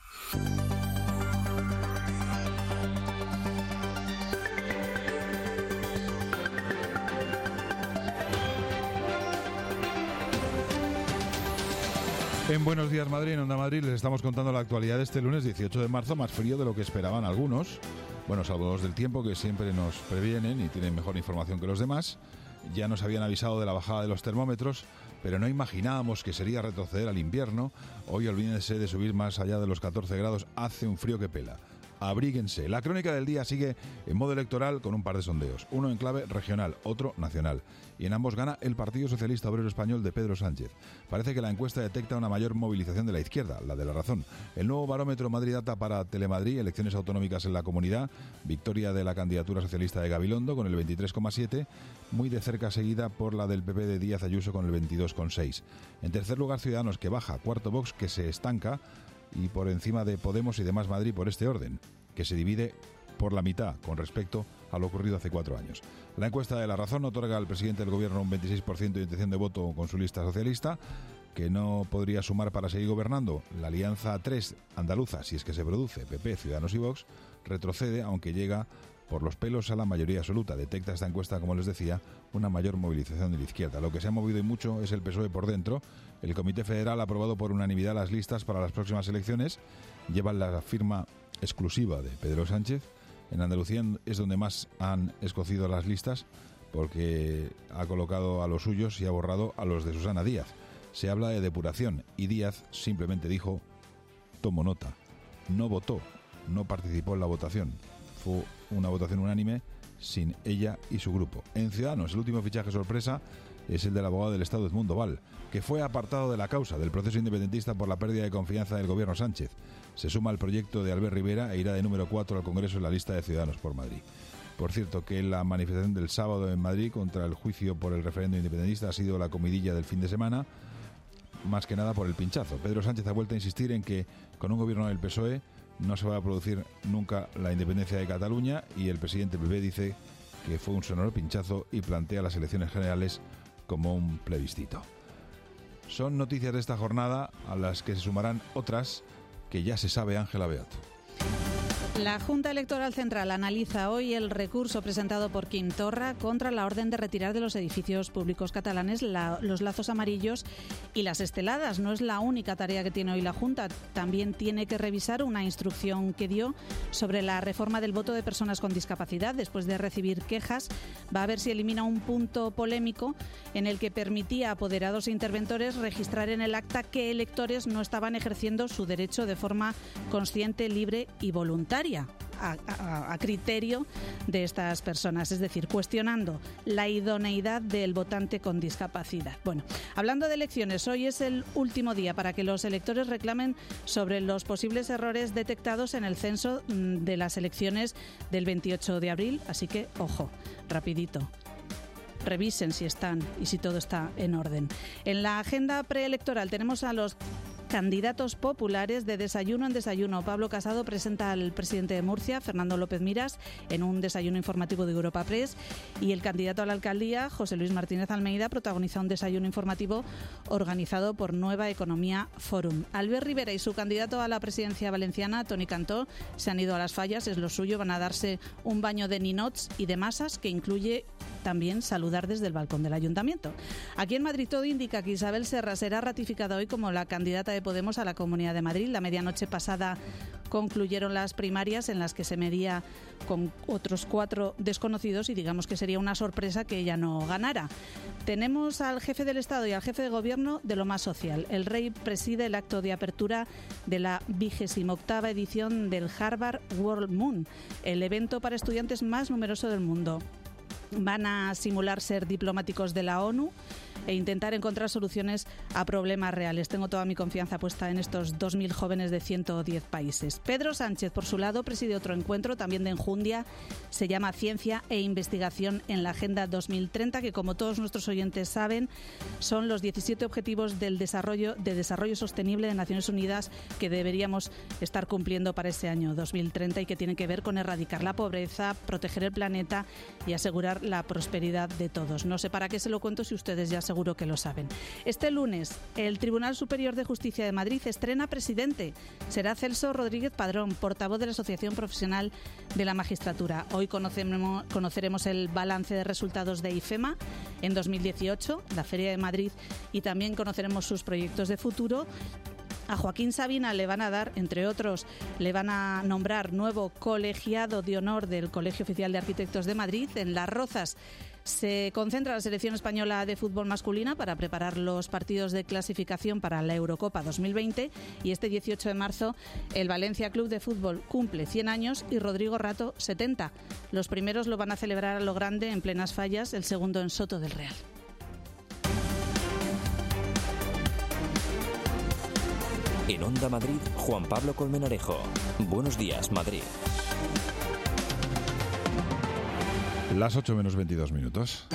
S1: En Buenos Días Madrid, en Onda Madrid, les estamos contando la actualidad de este lunes 18 de marzo, más frío de lo que esperaban algunos. Bueno, salvo los del tiempo, que siempre nos previenen y tienen mejor información que los demás. Ya nos habían avisado de la bajada de los termómetros, pero no imaginábamos que sería retroceder al invierno. Hoy olvídense de subir más allá de los 14 grados, hace un frío que pela. Abríguense. La crónica del día sigue en modo electoral con un par de sondeos, uno en clave regional, otro nacional, y en ambos gana el Partido Socialista Obrero Español de Pedro Sánchez. Parece que la encuesta detecta una mayor movilización de la izquierda, la de La Razón. El nuevo barómetro Madrid Data para Telemadrid, elecciones autonómicas en la comunidad, victoria de la candidatura socialista de Gabilondo con el 23,7, muy de cerca seguida por la del PP de Díaz Ayuso con el 22,6. En tercer lugar, Ciudadanos, que baja, cuarto Vox, que se estanca, y por encima de Podemos y de Más Madrid por este orden, que se divide por la mitad con respecto a lo ocurrido hace 4 años. La encuesta de La Razón otorga al presidente del gobierno un 26% de intención de voto con su lista socialista, que no podría sumar para seguir gobernando. La alianza 3 andaluza, si es que se produce, PP, Ciudadanos y Vox, retrocede, aunque llega por los pelos a la mayoría absoluta. Detecta esta encuesta, como les decía, una mayor movilización de la izquierda. Lo que se ha movido y mucho es el PSOE por dentro. El Comité Federal ha aprobado por unanimidad las listas para las próximas elecciones. Llevan la firma exclusiva de Pedro Sánchez. En Andalucía es donde más han escocido las listas, porque ha colocado a los suyos y ha borrado a los de Susana Díaz. Se habla de depuración y Díaz simplemente dijo: tomo nota. No votó, no participó en la votación. Fue una votación unánime sin ella y su grupo. En Ciudadanos, el último fichaje sorpresa es el del abogado del Estado Edmundo Val, que fue apartado de la causa del proceso independentista por la pérdida de confianza del gobierno Sánchez. Se suma al proyecto de Albert Rivera e irá de número 4 al Congreso en la lista de Ciudadanos por Madrid. Por cierto, que la manifestación del sábado en Madrid contra el juicio por el referéndum independentista ha sido la comidilla del fin de semana, más que nada por el pinchazo. Pedro Sánchez ha vuelto a insistir en que con un gobierno del PSOE no se va a producir nunca la independencia de Cataluña, y el presidente PP dice que fue un sonoro pinchazo y plantea las elecciones generales como un plebiscito. Son noticias de esta jornada a las que se sumarán otras que ya se sabe Ángela Beat.
S3: La Junta Electoral Central analiza hoy el recurso presentado por Quim Torra contra la orden de retirar de los edificios públicos catalanes los lazos amarillos y las esteladas. No es la única tarea que tiene hoy la Junta. También tiene que revisar una instrucción que dio sobre la reforma del voto de personas con discapacidad. Después de recibir quejas, va a ver si elimina un punto polémico en el que permitía a apoderados e interventores registrar en el acta que electores no estaban ejerciendo su derecho de forma consciente, libre y voluntaria. A criterio de estas personas, es decir, cuestionando la idoneidad del votante con discapacidad. Bueno, hablando de elecciones, hoy es el último día para que los electores reclamen sobre los posibles errores detectados en el censo de las elecciones del 28 de abril, así que, ojo, rapidito. Revisen si están y si todo está en orden. En la agenda preelectoral tenemos a los candidatos populares de desayuno en desayuno. Pablo Casado presenta al presidente de Murcia, Fernando López Miras, en un desayuno informativo de Europa Press, y el candidato a la alcaldía, José Luis Martínez Almeida, protagoniza un desayuno informativo organizado por Nueva Economía Forum. Albert Rivera y su candidato a la presidencia valenciana, Toni Cantó, se han ido a las fallas, es lo suyo, van a darse un baño de ninots y de masas que incluye también saludar desde el balcón del ayuntamiento. Aquí en Madrid todo indica que Isabel Serra será ratificada hoy como la candidata de Podemos a la Comunidad de Madrid. La medianoche pasada concluyeron las primarias en las que se medía con otros 4 desconocidos y digamos que sería una sorpresa que ella no ganara. Tenemos al jefe del Estado y al jefe de Gobierno de lo más social. El rey preside el acto de apertura de la 28ª edición del Harvard World Moon, el evento para estudiantes más numeroso del mundo. Van a simular ser diplomáticos de la ONU e intentar encontrar soluciones a problemas reales. Tengo toda mi confianza puesta en estos 2.000 jóvenes de 110 países. Pedro Sánchez, por su lado, preside otro encuentro, también de enjundia. Se llama Ciencia e Investigación en la Agenda 2030, que, como todos nuestros oyentes saben, son los 17 objetivos del desarrollo sostenible de Naciones Unidas que deberíamos estar cumpliendo para ese año 2030 y que tienen que ver con erradicar la pobreza, proteger el planeta y asegurar la prosperidad de todos. No sé para qué se lo cuento si ustedes ya seguro que lo saben. Este lunes, el Tribunal Superior de Justicia de Madrid estrena presidente. Será Celso Rodríguez Padrón, portavoz de la Asociación Profesional de la Magistratura. Hoy conoceremos el balance de resultados de IFEMA en 2018, la Feria de Madrid, y también conoceremos sus proyectos de futuro. A Joaquín Sabina le van a dar, entre otros, le van a nombrar nuevo colegiado de honor del Colegio Oficial de Arquitectos de Madrid. En Las Rozas se concentra la selección española de fútbol masculina para preparar los partidos de clasificación para la Eurocopa 2020 y este 18 de marzo el Valencia Club de Fútbol cumple 100 años y Rodrigo Rato 70. Los primeros lo van a celebrar a lo grande en plenas Fallas, el segundo en Soto del Real.
S2: En Onda Madrid, Juan Pablo Colmenarejo. Buenos días, Madrid.
S1: Las 8 menos 22 minutos.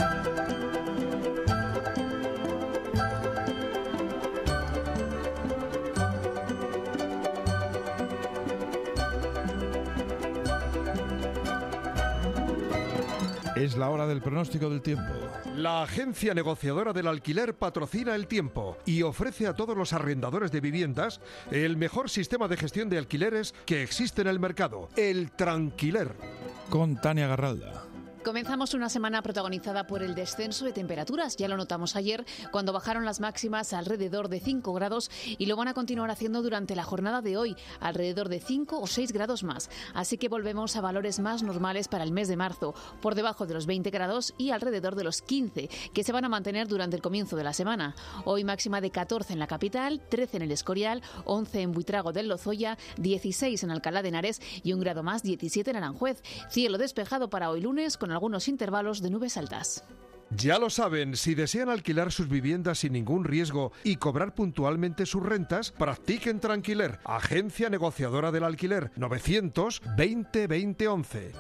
S1: Es la hora del pronóstico del tiempo.
S11: La agencia negociadora del alquiler patrocina el tiempo y ofrece a todos los arrendadores de viviendas el mejor sistema de gestión de alquileres que existe en el mercado, el Tranquiler.
S1: Con Tania Garralda.
S12: Comenzamos una semana protagonizada por el descenso de temperaturas. Ya lo notamos ayer cuando bajaron las máximas alrededor de 5 grados y lo van a continuar haciendo durante la jornada de hoy, alrededor de 5 o 6 grados más. Así que volvemos a valores más normales para el mes de marzo, por debajo de los 20 grados y alrededor de los 15, que se van a mantener durante el comienzo de la semana. Hoy máxima de 14 en la capital, 13 en el Escorial, 11 en Buitrago del Lozoya, 16 en Alcalá de Henares y un grado más, 17 en Aranjuez. Cielo despejado para hoy lunes con algunos intervalos de nubes altas.
S11: Ya lo saben, si desean alquilar sus viviendas sin ningún riesgo y cobrar puntualmente sus rentas, practiquen Tranquiler, agencia negociadora del alquiler, 920 2011.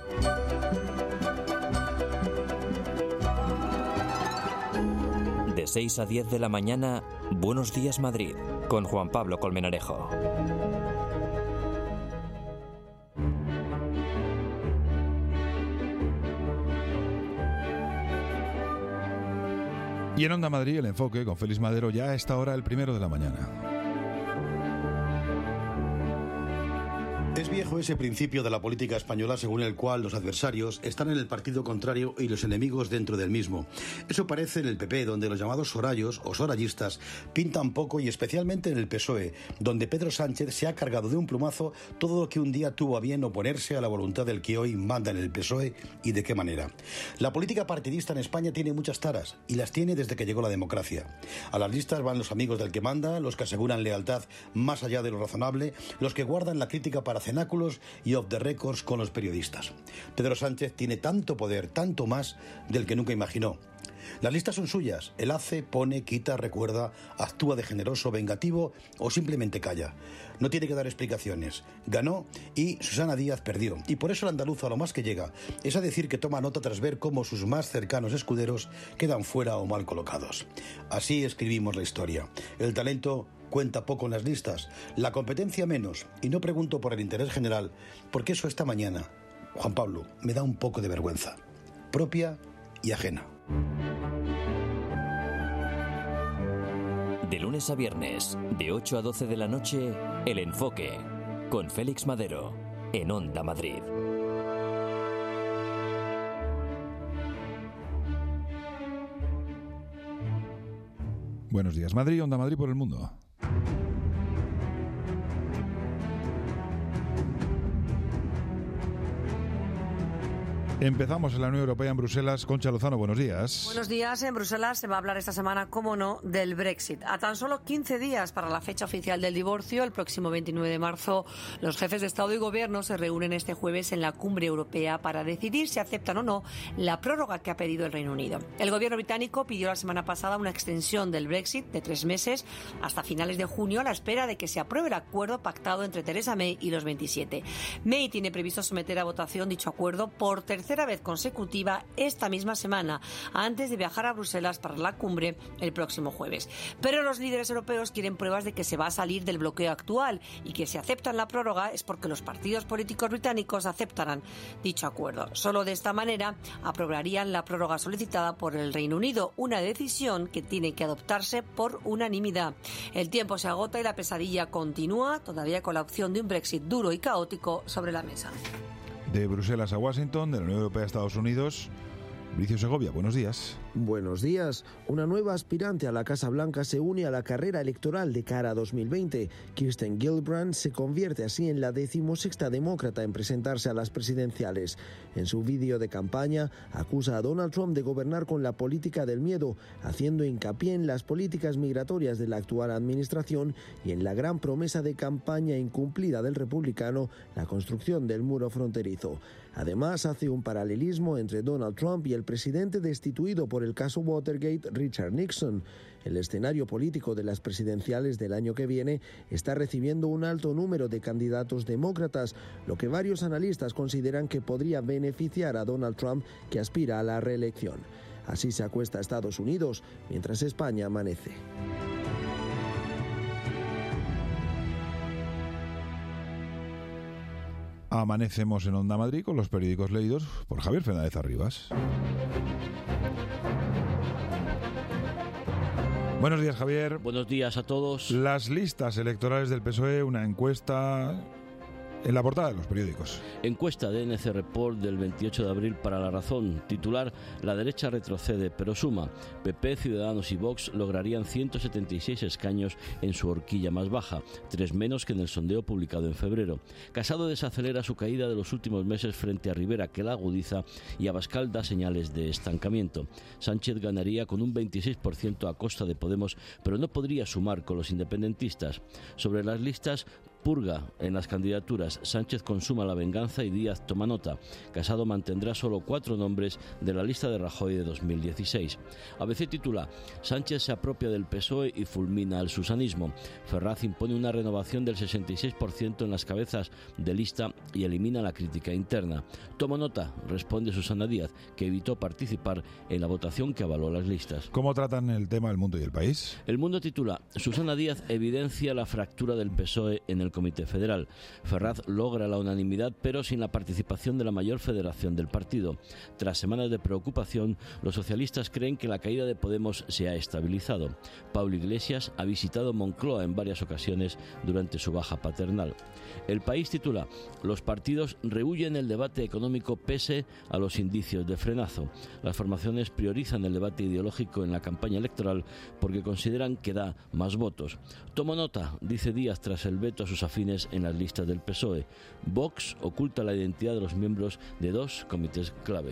S2: De 6 a 10 de la mañana, Buenos días, Madrid, con Juan Pablo Colmenarejo.
S1: Y en Onda Madrid, el enfoque con Félix Madero ya a esta hora, el 1 de la mañana.
S13: Es viejo ese principio de la política española según el cual los adversarios están en el partido contrario y los enemigos dentro del mismo. Eso parece en el PP, donde los llamados sorayos o sorayistas pintan poco, y especialmente en el PSOE, donde Pedro Sánchez se ha cargado de un plumazo todo lo que un día tuvo a bien oponerse a la voluntad del que hoy manda en el PSOE, y de qué manera. La política partidista en España tiene muchas taras, y las tiene desde que llegó la democracia. A las listas van los amigos del que manda, los que aseguran lealtad más allá de lo razonable, los que guardan la crítica para cenáculos y off the records con los periodistas. Pedro Sánchez tiene tanto poder, tanto más del que nunca imaginó. Las listas son suyas. Él hace, pone, quita, recuerda, actúa de generoso, vengativo o simplemente calla. No tiene que dar explicaciones. Ganó y Susana Díaz perdió. Y por eso el andaluz a lo más que llega es a decir que toma nota tras ver cómo sus más cercanos escuderos quedan fuera o mal colocados. Así escribimos la historia. El talento cuenta poco en las listas, la competencia menos, y no pregunto por el interés general, porque eso esta mañana, Juan Pablo, me da un poco de vergüenza, propia y ajena.
S2: De lunes a viernes, de 8 a 12 de la noche, El Enfoque, con Félix Madero, en Onda Madrid.
S1: Buenos días, Madrid, Onda Madrid por el mundo. Empezamos en la Unión Europea, en Bruselas. Concha Lozano, buenos días.
S14: Buenos días. En Bruselas se va a hablar esta semana, cómo no, del Brexit. A tan solo 15 días para la fecha oficial del divorcio, el próximo 29 de marzo, los jefes de Estado y Gobierno se reúnen este jueves en la Cumbre Europea para decidir si aceptan o no la prórroga que ha pedido el Reino Unido. El Gobierno británico pidió la semana pasada una extensión del Brexit de 3 meses hasta finales de junio, a la espera de que se apruebe el acuerdo pactado entre Theresa May y los 27. May tiene previsto someter a votación dicho acuerdo por tercera vez consecutiva esta misma semana, antes de viajar a Bruselas para la cumbre el próximo jueves. Pero los líderes europeos quieren pruebas de que se va a salir del bloqueo actual, y que si aceptan la prórroga es porque los partidos políticos británicos aceptarán dicho acuerdo. Solo de esta manera aprobarían la prórroga solicitada por el Reino Unido, una decisión que tiene que adoptarse por unanimidad. El tiempo se agota y la pesadilla continúa, todavía con la opción de un Brexit duro y caótico sobre la mesa.
S1: De Bruselas a Washington, de la Unión Europea a Estados Unidos, Bricio Segovia, buenos días.
S16: Buenos días. Una nueva aspirante a la Casa Blanca se une a la carrera electoral de cara a 2020. Kirsten Gillibrand se convierte así en la 16ª demócrata en presentarse a las presidenciales. En su vídeo de campaña acusa a Donald Trump de gobernar con la política del miedo, haciendo hincapié en las políticas migratorias de la actual administración y en la gran promesa de campaña incumplida del republicano, la construcción del muro fronterizo. Además, hace un paralelismo entre Donald Trump y el presidente destituido por el caso Watergate, Richard Nixon. El escenario político de las presidenciales del año que viene está recibiendo un alto número de candidatos demócratas, lo que varios analistas consideran que podría beneficiar a Donald Trump, que aspira a la reelección. Así se acuesta Estados Unidos, mientras España amanece.
S1: Amanecemos en Onda Madrid con los periódicos leídos por Javier Fernández Arribas. Buenos días, Javier.
S5: Buenos días a todos.
S1: Las listas electorales del PSOE, una encuesta en la portada de los periódicos.
S5: Encuesta de NC Report del 28 de abril para La Razón. Titular: la derecha retrocede pero suma. PP, Ciudadanos y Vox lograrían 176 escaños en su horquilla más baja, 3 menos que en el sondeo publicado en febrero. Casado desacelera su caída de los últimos meses frente a Rivera, que la agudiza, y Abascal da señales de estancamiento. Sánchez ganaría con un 26% a costa de Podemos, pero no podría sumar con los independentistas. Sobre las listas, purga en las candidaturas. Sánchez consuma la venganza y Díaz toma nota. Casado mantendrá solo 4 nombres de la lista de Rajoy de 2016. ABC titula: Sánchez se apropia del PSOE y fulmina al susanismo. Ferraz impone una renovación del 66% en las cabezas de lista y elimina la crítica interna. Toma nota, responde Susana Díaz, que evitó participar en la votación que avaló las listas.
S1: ¿Cómo tratan el tema El Mundo y El País?
S5: El Mundo titula: Susana Díaz evidencia la fractura del PSOE en el el Comité Federal. Ferraz logra la unanimidad, pero sin la participación de la mayor federación del partido. Tras semanas de preocupación, los socialistas creen que la caída de Podemos se ha estabilizado. Pablo Iglesias ha visitado Moncloa en varias ocasiones durante su baja paternal. El País titula: los partidos rehuyen el debate económico pese a los indicios de frenazo. Las formaciones priorizan el debate ideológico en la campaña electoral porque consideran que da más votos. Tomo nota, dice Díaz tras el veto a sus afines en las listas del PSOE. Vox oculta la identidad de los miembros de 2 comités clave.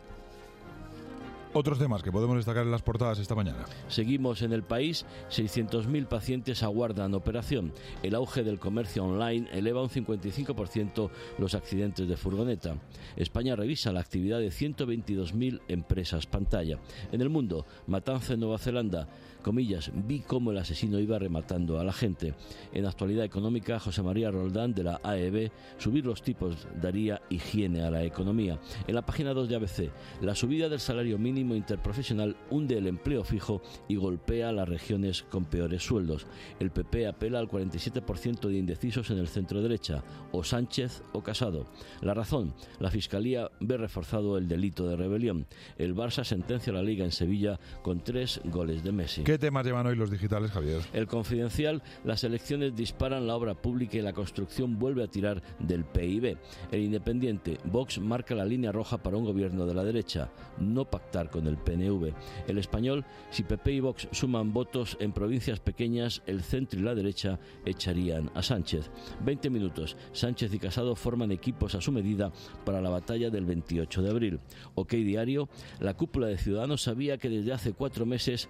S1: Otros temas que podemos destacar en las portadas esta mañana.
S5: Seguimos en El País. 600.000 pacientes aguardan operación. El auge del comercio online eleva un 55% los accidentes de furgoneta. España revisa la actividad de 122.000 empresas pantalla. En El Mundo, matanza en Nueva Zelanda. Comillas, vi cómo el asesino iba rematando a la gente. En Actualidad Económica, José María Roldán de la AEB: subir los tipos daría higiene a la economía. En la página 2 de ABC, la subida del salario mínimo interprofesional hunde el empleo fijo y golpea a las regiones con peores sueldos. El PP apela al 47% de indecisos en el centro derecha, o Sánchez o Casado. La Razón, la Fiscalía ve reforzado el delito de rebelión. El Barça sentencia a la Liga en Sevilla con 3 goles de Messi.
S1: ¿Qué temas llevan hoy los digitales, Javier?
S5: El Confidencial: las elecciones disparan la obra pública y la construcción vuelve a tirar del PIB. El Independiente: Vox marca la línea roja para un gobierno de la derecha, no pactar con el PNV. El Español: si PP y Vox suman votos en provincias pequeñas, el centro y la derecha echarían a Sánchez. 20 minutos: Sánchez y Casado forman equipos a su medida para la batalla del 28 de abril. OK Diario: la cúpula de Ciudadanos sabía desde hace 4 meses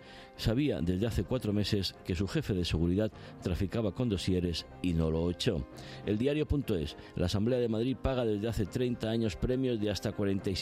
S5: que su jefe de seguridad traficaba con dosieres y no lo echó. El Diario.es: la Asamblea de Madrid paga desde hace 30 años premios de hasta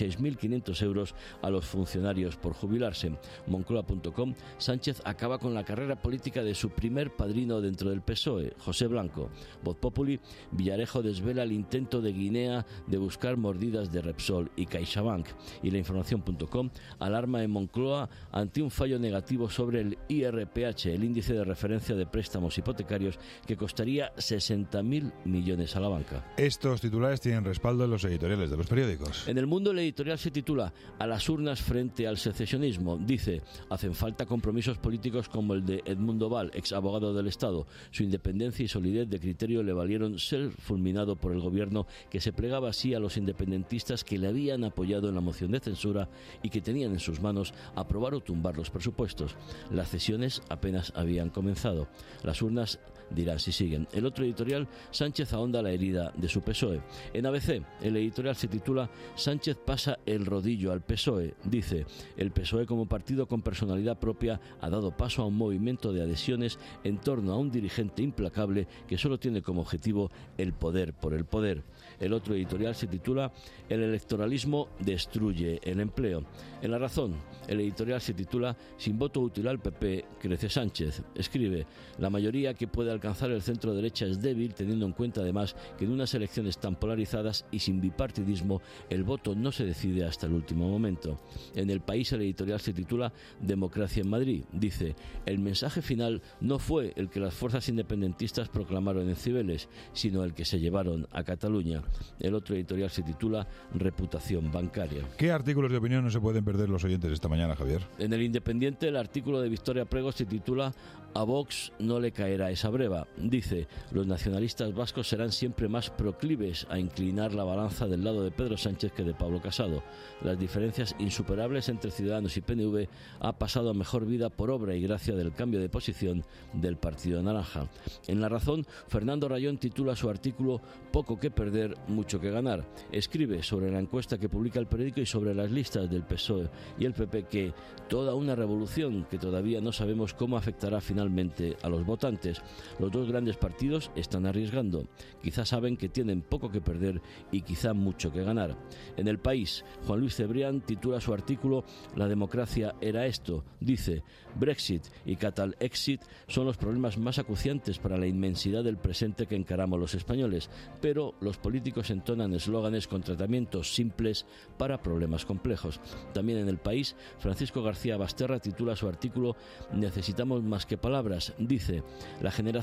S5: 46.500 euros a los funcionarios por jubilarse. Moncloa.com: Sánchez acaba con la carrera política de su primer padrino dentro del PSOE, José Blanco. Voz Populi: Villarejo desvela el intento de Guinea de buscar mordidas de Repsol y CaixaBank. Y lainformación.com: alarma en Moncloa ante un fallo negativo sobre el IRPH, el índice de referencia de préstamos hipotecarios, que costaría 60.000 millones a la banca.
S1: Estos titulares tienen respaldo en los editoriales de los periódicos.
S5: En El Mundo, el editorial se titula: a las urnas frente al secesionismo. Dice: hacen falta compromisos políticos como el de Edmundo Val, ex abogado del Estado. Su independencia y solidez de criterio le valieron ser fulminado por el gobierno, que se plegaba así a los independentistas que le habían apoyado en la moción de censura y que tenían en sus manos aprobar o tumbar los presupuestos. Las cesiones apenas habían comenzado. Las urnas dirán si siguen. El otro editorial: Sánchez ahonda la herida de su PSOE. En ABC, el editorial se titula: Sánchez pasa el rodillo al PSOE. Dice: el PSOE, como partido con personalidad propia, ha dado paso a un movimiento de adhesiones en torno a un dirigente implacable que solo tiene como objetivo el poder por el poder. El otro editorial se titula: el electoralismo destruye el empleo. En La Razón, el editorial se titula: sin voto útil al PP, crece Sánchez. Escribe: la mayoría que puede alcanzar el centro derecha es débil, teniendo en cuenta además que en unas elecciones tan polarizadas y sin bipartidismo, el voto no se decide hasta el último momento. En El País, el editorial se titula: democracia en Madrid. Dice: el mensaje final no fue el que las fuerzas independentistas proclamaron en Cibeles, sino el que se llevaron a Cataluña. El otro editorial se titula: reputación bancaria.
S1: ¿Qué artículos de opinión no se pueden perder los oyentes esta mañana, Javier?
S5: En El Independiente, el artículo de Victoria Prego se titula: a Vox no le caerá esa breva. Dice: los nacionalistas vascos serán siempre más proclives a inclinar la balanza del lado de Pedro Sánchez que de Pablo Casado. Las diferencias insuperables entre Ciudadanos y PNV ha pasado a mejor vida por obra y gracia del cambio de posición del Partido Naranja. En La Razón, Fernando Rayón titula su artículo: poco que perder, mucho que ganar. Escribe sobre la encuesta que publica el periódico y sobre las listas del PSOE y el PP, que toda una revolución que todavía no sabemos cómo afectará finalmente a los votantes. Los dos grandes partidos están arriesgando. Quizá saben que tienen poco que perder y quizá mucho que ganar. En El País, Juan Luis Cebrián titula su artículo: la democracia era esto. Dice: Brexit y Catal Exit son los problemas más acuciantes para la inmensidad del presente que encaramos los españoles, pero los políticos entonan eslóganes con tratamientos simples para problemas complejos. También en El País, Francisco García Basterra titula su artículo: necesitamos más que palabras. Dice: la generación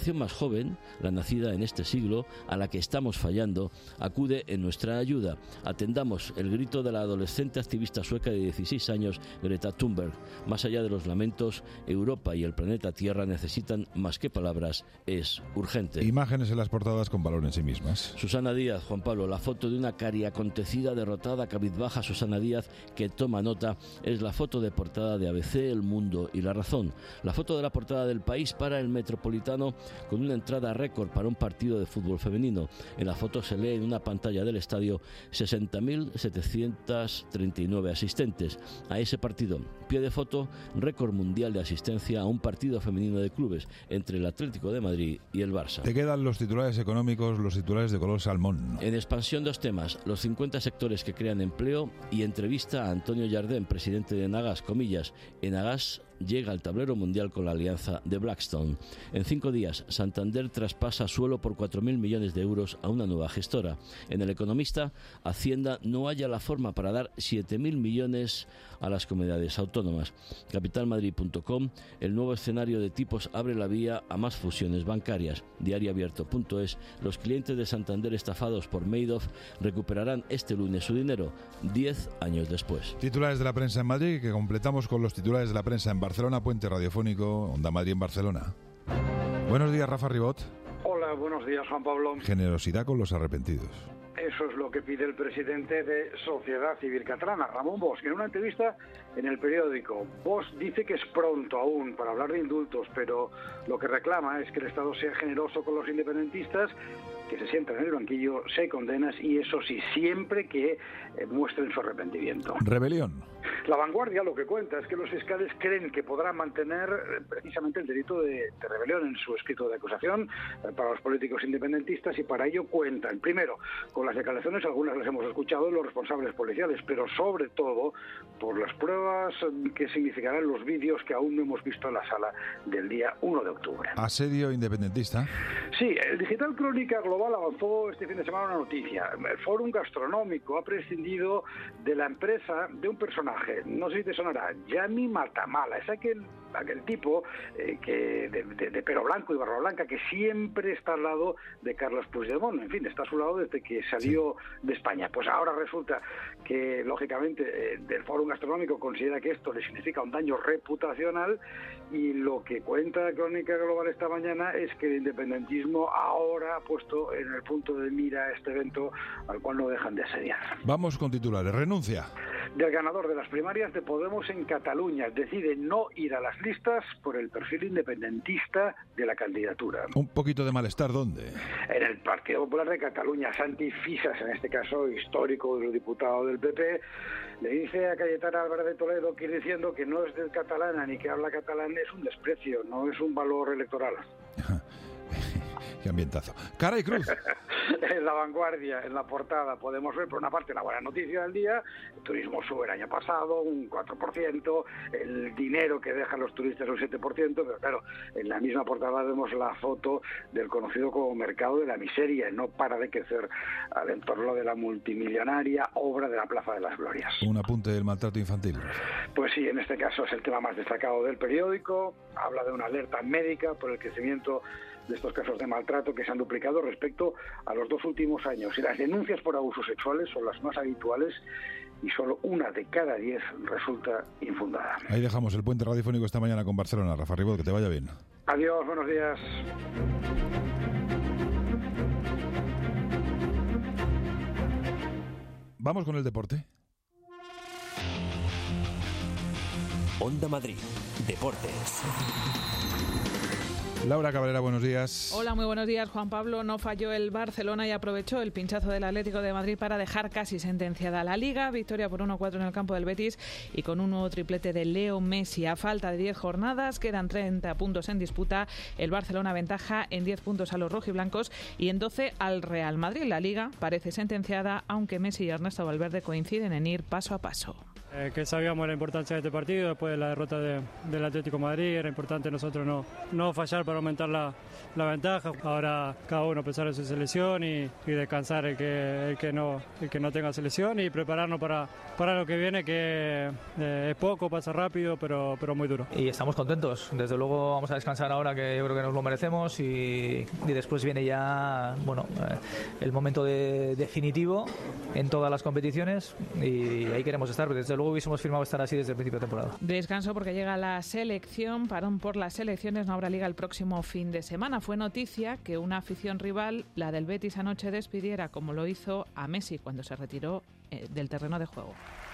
S5: generación más joven, la nacida en este siglo, a la que estamos fallando, acude en nuestra ayuda. Atendamos el grito de la adolescente activista sueca de 16 años, Greta Thunberg. Más allá de los lamentos, Europa y el planeta Tierra necesitan más que palabras. Es urgente.
S1: Imágenes en las portadas con valor en sí mismas.
S5: Susana Díaz, Juan Pablo, la foto de una cariacontecida, derrotada, cabizbaja Susana Díaz, que toma nota, es la foto de portada de ABC, El Mundo y La Razón. La foto de la portada del País para el Metropolitano, con una entrada récord para un partido de fútbol femenino. En la foto se lee en una pantalla del estadio 60.739 asistentes a ese partido. Pie de foto, récord mundial de asistencia a un partido femenino de clubes entre el Atlético de Madrid y el Barça.
S1: Te quedan los titulares económicos, los titulares de color salmón.
S5: En expansión, dos temas: los 50 sectores que crean empleo y entrevista a Antonio Jardén, presidente de Enagas, comillas. Enagas llega al tablero mundial con la alianza de Blackstone. En 5 días, Santander traspasa suelo por 4.000 millones de euros a una nueva gestora. En El Economista, Hacienda no halla la forma para dar 7.000 millones a las comunidades autónomas. Capitalmadrid.com, el nuevo escenario de tipos abre la vía a más fusiones bancarias. Diariabierto.es, los clientes de Santander estafados por Madoff recuperarán este lunes su dinero, 10 años después.
S1: Titulares de la prensa en Madrid, que completamos con los titulares de la prensa en Barcelona, puente radiofónico, Onda Madrid en Barcelona. Buenos días, Rafa Ribot.
S18: Hola, buenos días, Juan Pablo.
S1: Generosidad con los arrepentidos.
S18: Eso es lo que pide el presidente de Sociedad Civil Catalana, Ramon Bosch, en una entrevista en el periódico. Bosch dice que es pronto aún para hablar de indultos, pero lo que reclama es que el Estado sea generoso con los independentistas, que se sientan en el banquillo, se condenas, y eso sí, siempre que muestren su arrepentimiento.
S1: Rebelión.
S18: La Vanguardia lo que cuenta es que los fiscales creen que podrán mantener precisamente el delito de rebelión en su escrito de acusación para los políticos independentistas, y para ello cuentan, primero, con las declaraciones, algunas las hemos escuchado, de los responsables policiales, pero sobre todo por las pruebas que significarán los vídeos que aún no hemos visto en la sala del día 1 de octubre.
S1: ¿Asedio independentista?
S18: Sí, el Digital Crónica Global avanzó este fin de semana una noticia. El Fórum Gastronómico ha prescindido de la empresa de un personaje, no sé si te sonará, Yami Matamala. Es aquel tipo que de pelo blanco y barba blanca, que siempre está al lado de Carles Puigdemont. En fin, está a su lado desde que salió de España. Pues ahora resulta que, lógicamente, el Fórum Gastronómico considera que esto le significa un daño reputacional, y lo que cuenta Crónica Global esta mañana es que el independentismo ahora ha puesto en el punto de mira este evento al cual no dejan de asediar.
S1: Vamos con titulares. Renuncia
S18: del ganador de las primarias de Podemos en Cataluña. Decide no ir a las listas por el perfil independentista de la candidatura.
S1: Un poquito de malestar, ¿dónde?
S18: En el Partido Popular de Cataluña. Santi Fisas, en este caso histórico diputado del PP, le dice a Cayetana Álvarez de Toledo que, diciendo que no es del catalana ni que habla catalán, es un desprecio, no es un valor electoral.
S1: Qué ambientazo. Cara y cruz.
S18: En La Vanguardia, en la portada, podemos ver, por una parte, la buena noticia del día: el turismo sube el año pasado un 4%, el dinero que dejan los turistas un 7%, pero claro, en la misma portada vemos la foto del conocido como mercado de la miseria. No para de crecer al entorno de la multimillonaria obra de la Plaza de las Glorias.
S1: Un apunte del maltrato infantil.
S18: Pues sí, en este caso es el tema más destacado del periódico. Habla de una alerta médica por el crecimiento de estos casos de maltrato, que se han duplicado respecto a los 2 últimos años. Y las denuncias por abusos sexuales son las más habituales, y solo 1 de cada 10 resulta infundada.
S1: Ahí dejamos el puente radiofónico esta mañana con Barcelona. Rafa Ribot, que te vaya bien.
S18: Adiós, buenos días.
S1: Vamos con el deporte.
S2: Onda Madrid, Deportes.
S1: Laura Cabrera, buenos días.
S19: Hola, muy buenos días, Juan Pablo. No falló el Barcelona y aprovechó el pinchazo del Atlético de Madrid para dejar casi sentenciada la Liga. Victoria por 1-4 en el campo del Betis, y con un nuevo triplete de Leo Messi. A falta de 10 jornadas, quedan 30 puntos en disputa. El Barcelona aventaja en 10 puntos a los rojiblancos y en 12 al Real Madrid. La Liga parece sentenciada, aunque Messi y Ernesto Valverde coinciden en ir paso a paso.
S4: Que sabíamos la importancia de este partido después de la derrota del Atlético de Madrid. Era importante nosotros no fallar para aumentar la ventaja. Ahora cada uno pensar en su selección y descansar el que no tenga selección y prepararnos para lo que viene, que es poco, pasa rápido, pero muy duro.
S20: Y estamos contentos. Desde luego vamos a descansar ahora, que yo creo que nos lo merecemos, y después viene ya el momento definitivo en todas las competiciones, y ahí queremos estar. Desde luego hubiésemos firmado estar así desde el principio de temporada.
S19: Descanso porque llega la selección, parón por las selecciones, no habrá liga el próximo fin de semana. Fue noticia que una afición rival, la del Betis anoche, despidiera, como lo hizo a Messi cuando se retiró del terreno de juego.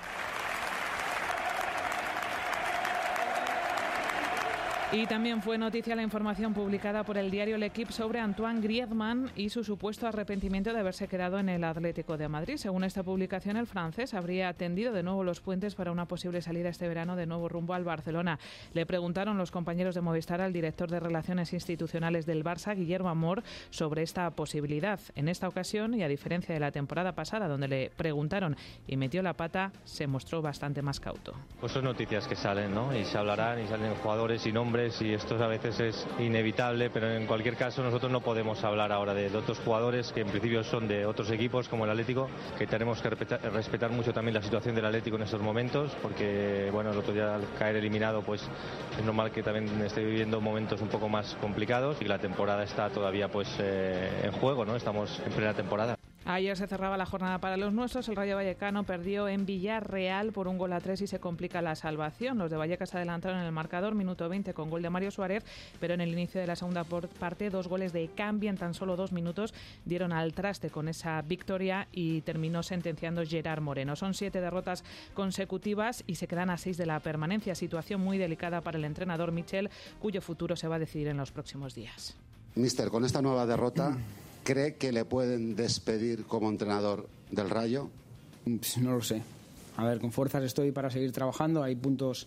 S19: Y también fue noticia la información publicada por el diario L'Equipe sobre Antoine Griezmann y su supuesto arrepentimiento de haberse quedado en el Atlético de Madrid. Según esta publicación, el francés habría tendido de nuevo los puentes para una posible salida este verano de nuevo rumbo al Barcelona. Le preguntaron los compañeros de Movistar al director de Relaciones Institucionales del Barça, Guillermo Amor, sobre esta posibilidad. En esta ocasión, y a diferencia de la temporada pasada, donde le preguntaron y metió la pata, se mostró bastante más cauto.
S21: Pues son noticias que salen, ¿no? Y se hablarán y salen jugadores y nombres, y esto a veces es inevitable, pero en cualquier caso nosotros no podemos hablar ahora de otros jugadores que en principio son de otros equipos como el Atlético, que tenemos que respetar mucho también la situación del Atlético en estos momentos, porque bueno, el otro día al caer eliminado pues es normal que también esté viviendo momentos un poco más complicados, y la temporada está todavía pues en juego, ¿no? Estamos en plena temporada.
S19: Ayer se cerraba la jornada para los nuestros. El Rayo Vallecano perdió en Villarreal por 1-3 y se complica la salvación. Los de Vallecas adelantaron en el marcador, minuto 20, con gol de Mario Suárez, pero en el inicio de la segunda parte, 2 goles de Cambi en tan solo 2 minutos dieron al traste con esa victoria y terminó sentenciando Gerard Moreno. Son 7 derrotas consecutivas y se quedan a 6 de la permanencia. Situación muy delicada para el entrenador Michel, cuyo futuro se va a decidir en los próximos días.
S22: Míster, con esta nueva derrota, ¿cree que le pueden despedir como entrenador del Rayo?
S23: Pues no lo sé. A ver, con fuerzas estoy para seguir trabajando. Hay puntos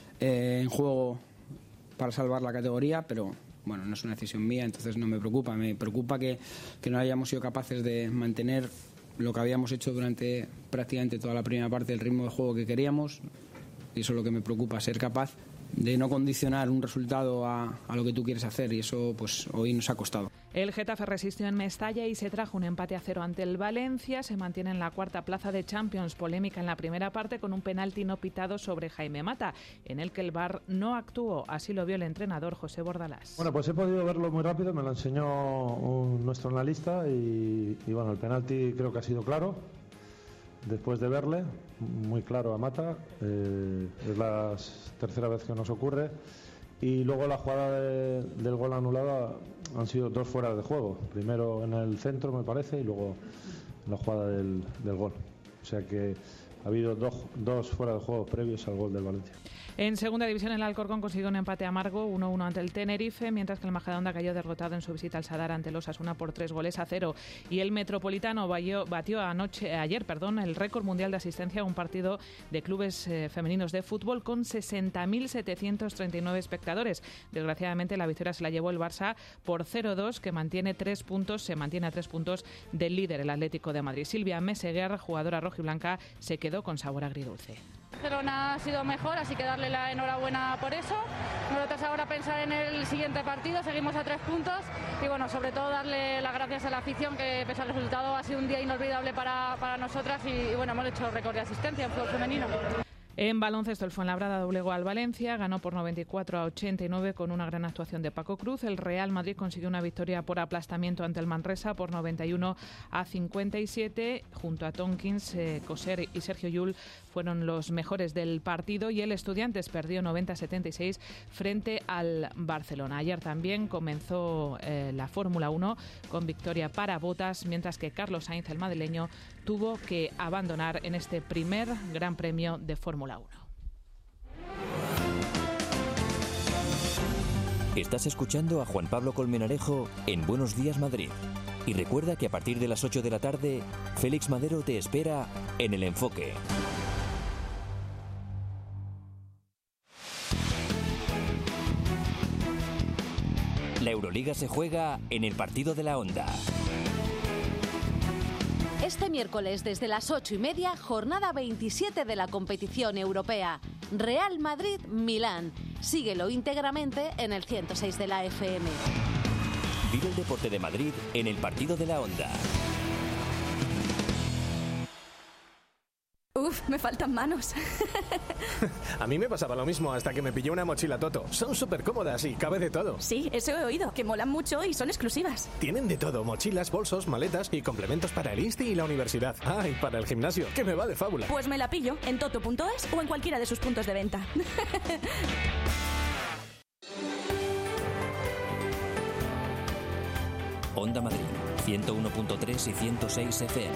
S23: en juego para salvar la categoría, pero bueno, no es una decisión mía, entonces no me preocupa. Me preocupa que no hayamos sido capaces de mantener lo que habíamos hecho durante prácticamente toda la primera parte, del ritmo de juego que queríamos. Y eso es lo que me preocupa, ser capaz de no condicionar un resultado a lo que tú quieres hacer, y eso pues hoy nos ha costado.
S19: El Getafe resistió en Mestalla y se trajo un empate a 0 ante el Valencia. Se mantiene en la cuarta plaza de Champions. Polémica en la primera parte con un penalti no pitado sobre Jaime Mata, en el que el VAR no actuó. Así lo vio el entrenador José Bordalás.
S24: Bueno, pues he podido verlo muy rápido, me lo enseñó nuestro analista y bueno, el penalti creo que ha sido claro. Después de verle, muy claro a Mata, es la tercera vez que nos ocurre. Y luego la jugada del gol anulado han sido 2 fuera de juego. Primero en el centro, me parece, y luego la jugada del gol. O sea que ha habido dos fuera de juego previos al gol del Valencia.
S19: En segunda división, el Alcorcón consiguió un empate amargo, 1-1 ante el Tenerife, mientras que el Majadahonda cayó derrotado en su visita al Sadar ante el Osasuna por 3-0. Y el Metropolitano batió ayer el récord mundial de asistencia a un partido de clubes femeninos de fútbol con 60.739 espectadores. Desgraciadamente, la victoria se la llevó el Barça por 0-2, que se mantiene a 3 puntos del líder, el Atlético de Madrid. Silvia Meseguer, jugadora rojiblanca, se quedó con sabor agridulce.
S25: Barcelona ha sido mejor, así que darle la enhorabuena por eso. Nosotros ahora pensar en el siguiente partido, seguimos a 3 puntos y bueno, sobre todo darle las gracias a la afición, que pese al resultado ha sido un día inolvidable para nosotras y bueno, hemos hecho récord de asistencia en fútbol femenino.
S19: En baloncesto, el Fuenlabrada doblegó al Valencia, ganó por 94-89 con una gran actuación de Paco Cruz. El Real Madrid consiguió una victoria por aplastamiento ante el Manresa por 91-57. Junto a Tonkins, Coser y Sergio Llull fueron los mejores del partido, y el Estudiantes perdió 90-76 frente al Barcelona. Ayer también comenzó la Fórmula 1 con victoria para Bottas, mientras que Carlos Sainz, el madrileño, tuvo que abandonar en este primer Gran Premio de Fórmula 1.
S2: Estás escuchando a Juan Pablo Colmenarejo en Buenos Días Madrid. Y recuerda que a partir de las 8 de la tarde, Félix Madero te espera en El Enfoque. La Euroliga se juega en el partido de la Onda.
S6: Este miércoles desde las 8:30, jornada 27 de la competición europea. Real Madrid-Milán. Síguelo íntegramente en el 106 de la FM.
S2: Vive el deporte de Madrid en el partido de la Onda.
S7: Uf, me faltan manos.
S8: A mí me pasaba lo mismo hasta que me pillé una mochila Toto. Son súper cómodas y cabe de todo.
S7: Sí, eso he oído, que molan mucho y son exclusivas.
S8: Tienen de todo, mochilas, bolsos, maletas y complementos para el Insti y la universidad. Ah, y para el gimnasio, que me va de fábula.
S7: Pues me la pillo en toto.es o en cualquiera de sus puntos de venta.
S2: Onda Madrid, 101.3 y 106 FM.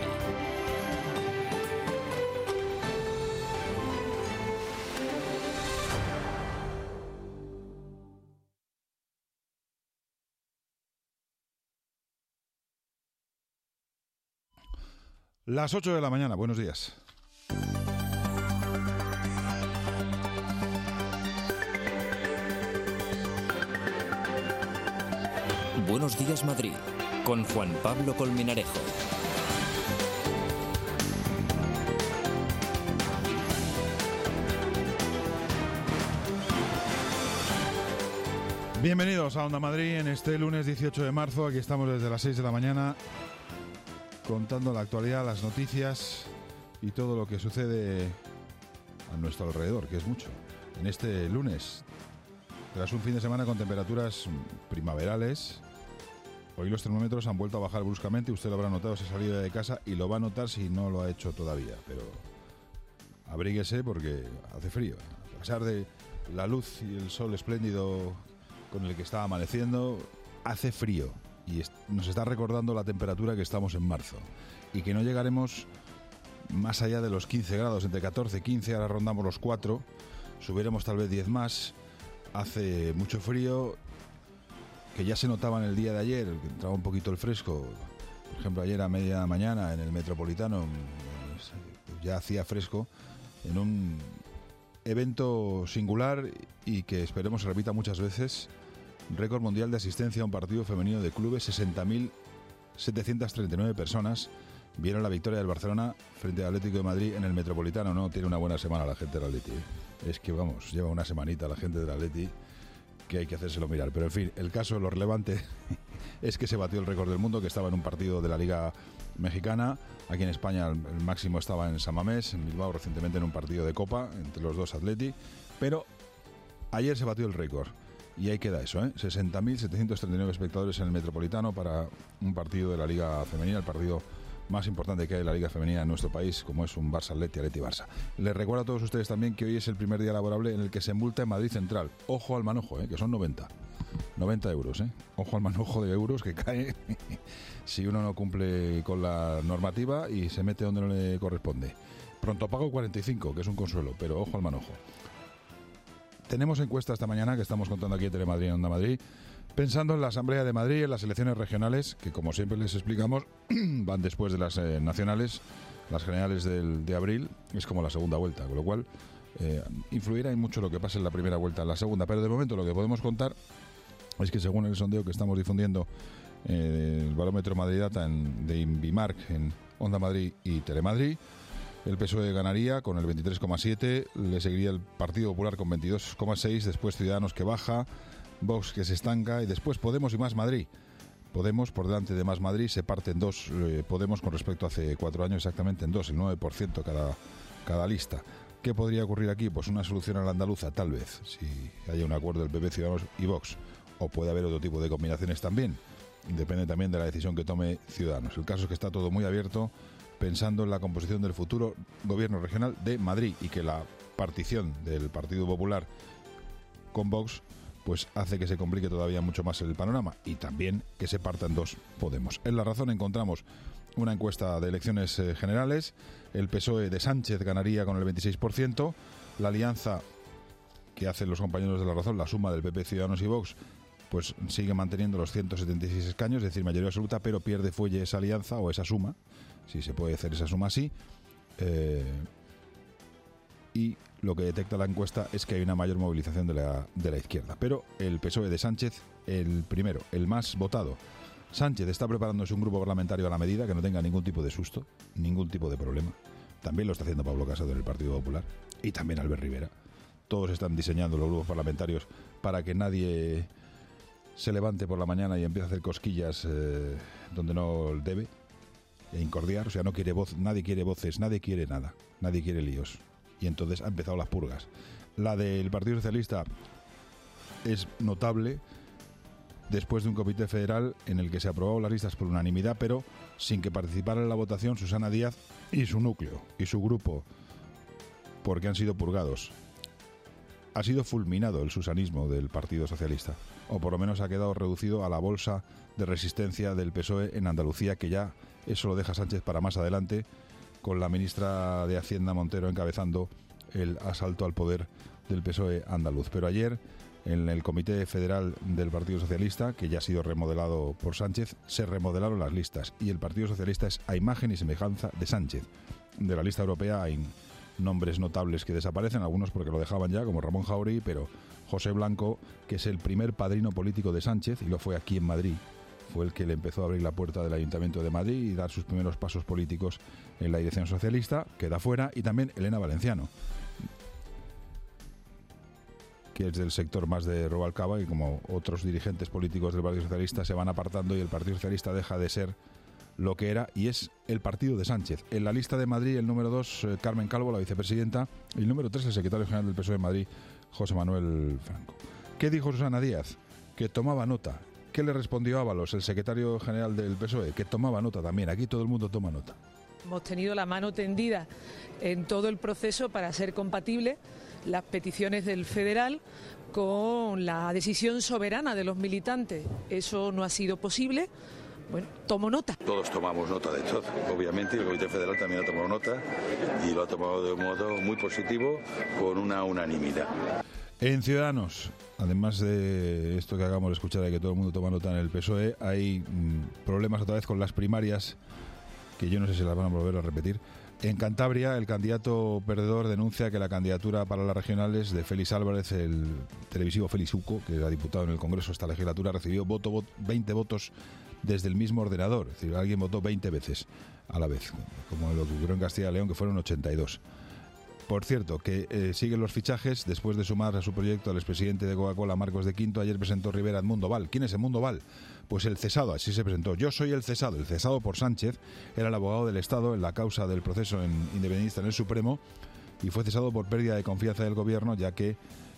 S1: Las 8 de la mañana, buenos días.
S2: Buenos días Madrid, con Juan Pablo Colmenarejo.
S1: Bienvenidos a Onda Madrid en este lunes 18 de marzo. Aquí estamos desde las 6 de la mañana contando la actualidad, las noticias y todo lo que sucede a nuestro alrededor, que es mucho. En este lunes, tras un fin de semana con temperaturas primaverales, hoy los termómetros han vuelto a bajar bruscamente. Usted lo habrá notado si ha salido de casa y lo va a notar si no lo ha hecho todavía. Pero abríguese porque hace frío. A pesar de la luz y el sol espléndido con el que está amaneciendo, hace frío. Y nos está recordando la temperatura que estamos en marzo y que no llegaremos más allá de los 15 grados, entre 14 y 15, ahora rondamos los 4, subiremos tal vez 10 más. Hace mucho frío, que ya se notaba en el día de ayer, que entraba un poquito el fresco. Por ejemplo, ayer a media mañana en el Metropolitano ya hacía fresco, en un evento singular y que esperemos se repita muchas veces. Récord mundial de asistencia a un partido femenino de clubes, 60.739 personas vieron la victoria del Barcelona frente al Atlético de Madrid en el Metropolitano. No tiene una buena semana la gente del Atleti, Es que vamos, lleva una semanita la gente del Atleti que hay que hacérselo mirar. Pero en fin, el caso, lo relevante es que se batió el récord del mundo, que estaba en un partido de la Liga Mexicana. Aquí en España el máximo estaba en San Mamés, en Bilbao recientemente en un partido de Copa entre los dos Atleti. Pero ayer se batió el récord. Y ahí queda eso, 60.739 espectadores en el Metropolitano para un partido de la Liga Femenina, el partido más importante que hay en la Liga Femenina en nuestro país, como es un Barça-Atleti, Atleti-Barça. Les recuerdo a todos ustedes también que hoy es el primer día laborable en el que se multa en Madrid Central. Ojo al manojo, que son 90 euros, Ojo al manojo de euros que cae si uno no cumple con la normativa y se mete donde no le corresponde. Pronto pago 45, que es un consuelo, pero ojo al manojo. Tenemos encuesta esta mañana que estamos contando aquí en Telemadrid, en Onda Madrid, pensando en la Asamblea de Madrid, en las elecciones regionales, que como siempre les explicamos, van después de las nacionales, las generales de abril, es como la segunda vuelta, con lo cual influirá en mucho lo que pase en la primera vuelta, en la segunda. Pero de momento lo que podemos contar es que según el sondeo que estamos difundiendo, el barómetro Madrid Data de Invimark en Onda Madrid y Telemadrid, el PSOE ganaría con el 23,7, le seguiría el Partido Popular con 22,6, después Ciudadanos que baja, Vox que se estanca y después Podemos y Más Madrid. Podemos por delante de Más Madrid se parte en dos, Podemos con respecto a hace 4 años exactamente en dos, el 9% cada lista. ¿Qué podría ocurrir aquí? Pues una solución a la andaluza, tal vez, si haya un acuerdo del PP, Ciudadanos y Vox, o puede haber otro tipo de combinaciones también, depende también de la decisión que tome Ciudadanos. El caso es que está todo muy abierto, pensando en la composición del futuro gobierno regional de Madrid y que la partición del Partido Popular con Vox pues hace que se complique todavía mucho más el panorama y también que se partan dos Podemos. En La Razón encontramos una encuesta de elecciones generales. El PSOE de Sánchez ganaría con el 26%. La alianza que hacen los compañeros de La Razón, la suma del PP, Ciudadanos y Vox, pues sigue manteniendo los 176 escaños, es decir, mayoría absoluta, pero pierde fuelle esa alianza o esa suma, si se puede hacer esa suma así. Y lo que detecta la encuesta es que hay una mayor movilización de la izquierda. Pero el PSOE de Sánchez, el primero, el más votado, Sánchez está preparándose un grupo parlamentario a la medida que no tenga ningún tipo de susto, ningún tipo de problema. También lo está haciendo Pablo Casado en el Partido Popular y también Albert Rivera. Todos están diseñando los grupos parlamentarios para que nadie se levante por la mañana y empiece a hacer cosquillas donde no debe e incordiar. O sea, no quiere voz, nadie quiere voces, nadie quiere nada, nadie quiere líos. Y entonces han empezado las purgas. La del Partido Socialista es notable después de un comité federal en el que se aprobaron las listas por unanimidad, pero sin que participara en la votación Susana Díaz y su núcleo y su grupo, porque han sido purgados. Ha sido fulminado el susanismo del Partido Socialista, o por lo menos ha quedado reducido a la bolsa de resistencia del PSOE en Andalucía, que ya eso lo deja Sánchez para más adelante, con la ministra de Hacienda Montero encabezando el asalto al poder del PSOE andaluz. Pero ayer, en el Comité Federal del Partido Socialista, que ya ha sido remodelado por Sánchez, se remodelaron las listas y el Partido Socialista es a imagen y semejanza de Sánchez. De la lista europea hay nombres notables que desaparecen, algunos porque lo dejaban ya, como Ramón Jáuregui, pero José Blanco, que es el primer padrino político de Sánchez, y lo fue aquí en Madrid, fue el que le empezó a abrir la puerta del Ayuntamiento de Madrid y dar sus primeros pasos políticos en la dirección socialista, queda fuera, y también Elena Valenciano, que es del sector más de Rubalcaba, y como otros dirigentes políticos del Partido Socialista se van apartando y el Partido Socialista deja de ser lo que era y es el partido de Sánchez. En la lista de Madrid, el número 2, Carmen Calvo, la vicepresidenta, y el número 3, el secretario general del PSOE de Madrid, José Manuel Franco. ¿Qué dijo Susana Díaz? Que tomaba nota. ¿Qué le respondió Ábalos, el secretario general del PSOE? Que tomaba nota también. Aquí todo el mundo toma nota.
S3: Hemos tenido la mano tendida en todo el proceso para hacer compatible las peticiones del federal con la decisión soberana de los militantes. Eso no ha sido posible. Bueno, tomo nota.
S9: Todos tomamos nota de todo, obviamente, y el Comité Federal también ha tomado nota y lo ha tomado de un modo muy positivo, con una unanimidad.
S1: En Ciudadanos, además de esto que acabamos de escuchar de que todo el mundo toma nota en el PSOE, hay problemas otra vez con las primarias, que yo no sé si las van a volver a repetir. En Cantabria, el candidato perdedor denuncia que la candidatura para las regionales de Félix Álvarez, el televisivo Félix Uco, que era diputado en el Congreso esta legislatura, recibió 20 votos desde el mismo ordenador. Es decir, alguien votó 20 veces a la vez, como lo que ocurrió en Castilla y León, que fueron 82. Por cierto, que siguen los fichajes después de sumar a su proyecto al expresidente de Coca-Cola, Marcos de Quinto. Ayer presentó Rivera Edmundo Val. ¿Quién es Edmundo Val? Pues el cesado, así se presentó. Yo soy el cesado por Sánchez. Era el abogado del Estado en la causa del proceso independentista en el Supremo y fue cesado por pérdida de confianza del gobierno, ya que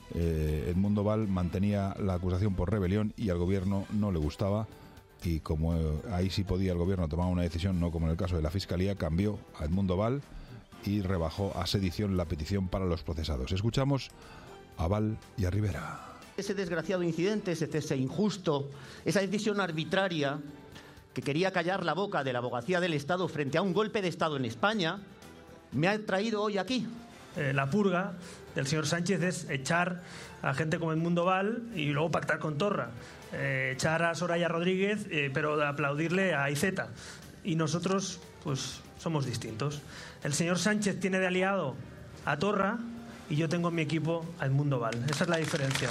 S1: Edmundo Val mantenía la acusación por rebelión y al gobierno no le gustaba. Y como ahí sí podía el gobierno tomar una decisión, no como en el caso de la Fiscalía, cambió a Edmundo Val y rebajó a sedición la petición para los procesados. Escuchamos a Val y a Rivera.
S10: Ese desgraciado incidente, ese cese injusto, esa decisión arbitraria que quería callar la boca de la abogacía del Estado frente a un golpe de Estado en España, me ha traído hoy aquí.
S15: La purga del señor Sánchez es echar a gente como Edmundo Val y luego pactar con Torra. Echar a Soraya Rodríguez, pero aplaudirle a Iceta. Y nosotros, pues, somos distintos. El señor Sánchez tiene de aliado a Torra y yo tengo en mi equipo a Edmundo Val. Esa es la diferencia.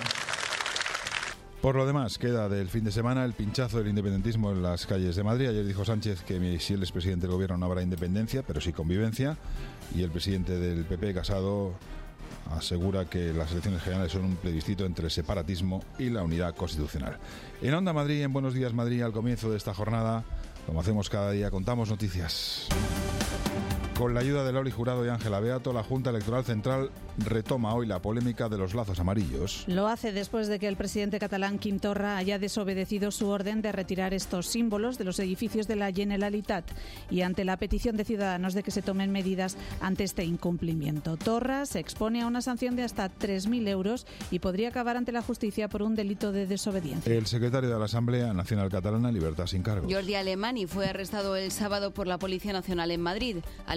S1: Por lo demás, queda del fin de semana el pinchazo del independentismo en las calles de Madrid. Ayer dijo Sánchez que si él es presidente del gobierno no habrá independencia, pero sí convivencia. Y el presidente del PP, Casado, asegura que las elecciones generales son un plebiscito entre el separatismo y la unidad constitucional. En Onda Madrid, en Buenos Días Madrid, al comienzo de esta jornada, como hacemos cada día, contamos noticias. Con la ayuda de Lauri Jurado y Ángela Beato, la Junta Electoral Central retoma hoy la polémica de los lazos amarillos.
S17: Lo hace después de que el presidente catalán Quim Torra haya desobedecido su orden de retirar estos símbolos de los edificios de la Generalitat y ante la petición de Ciudadanos de que se tomen medidas ante este incumplimiento. Torra se expone a una sanción de hasta 3.000 euros y podría acabar ante la justicia por un delito de desobediencia.
S1: El secretario de la Asamblea Nacional Catalana, Libertad sin cargos.
S26: Jordi Alemany fue arrestado el sábado por la Policía Nacional en Madrid. Alemany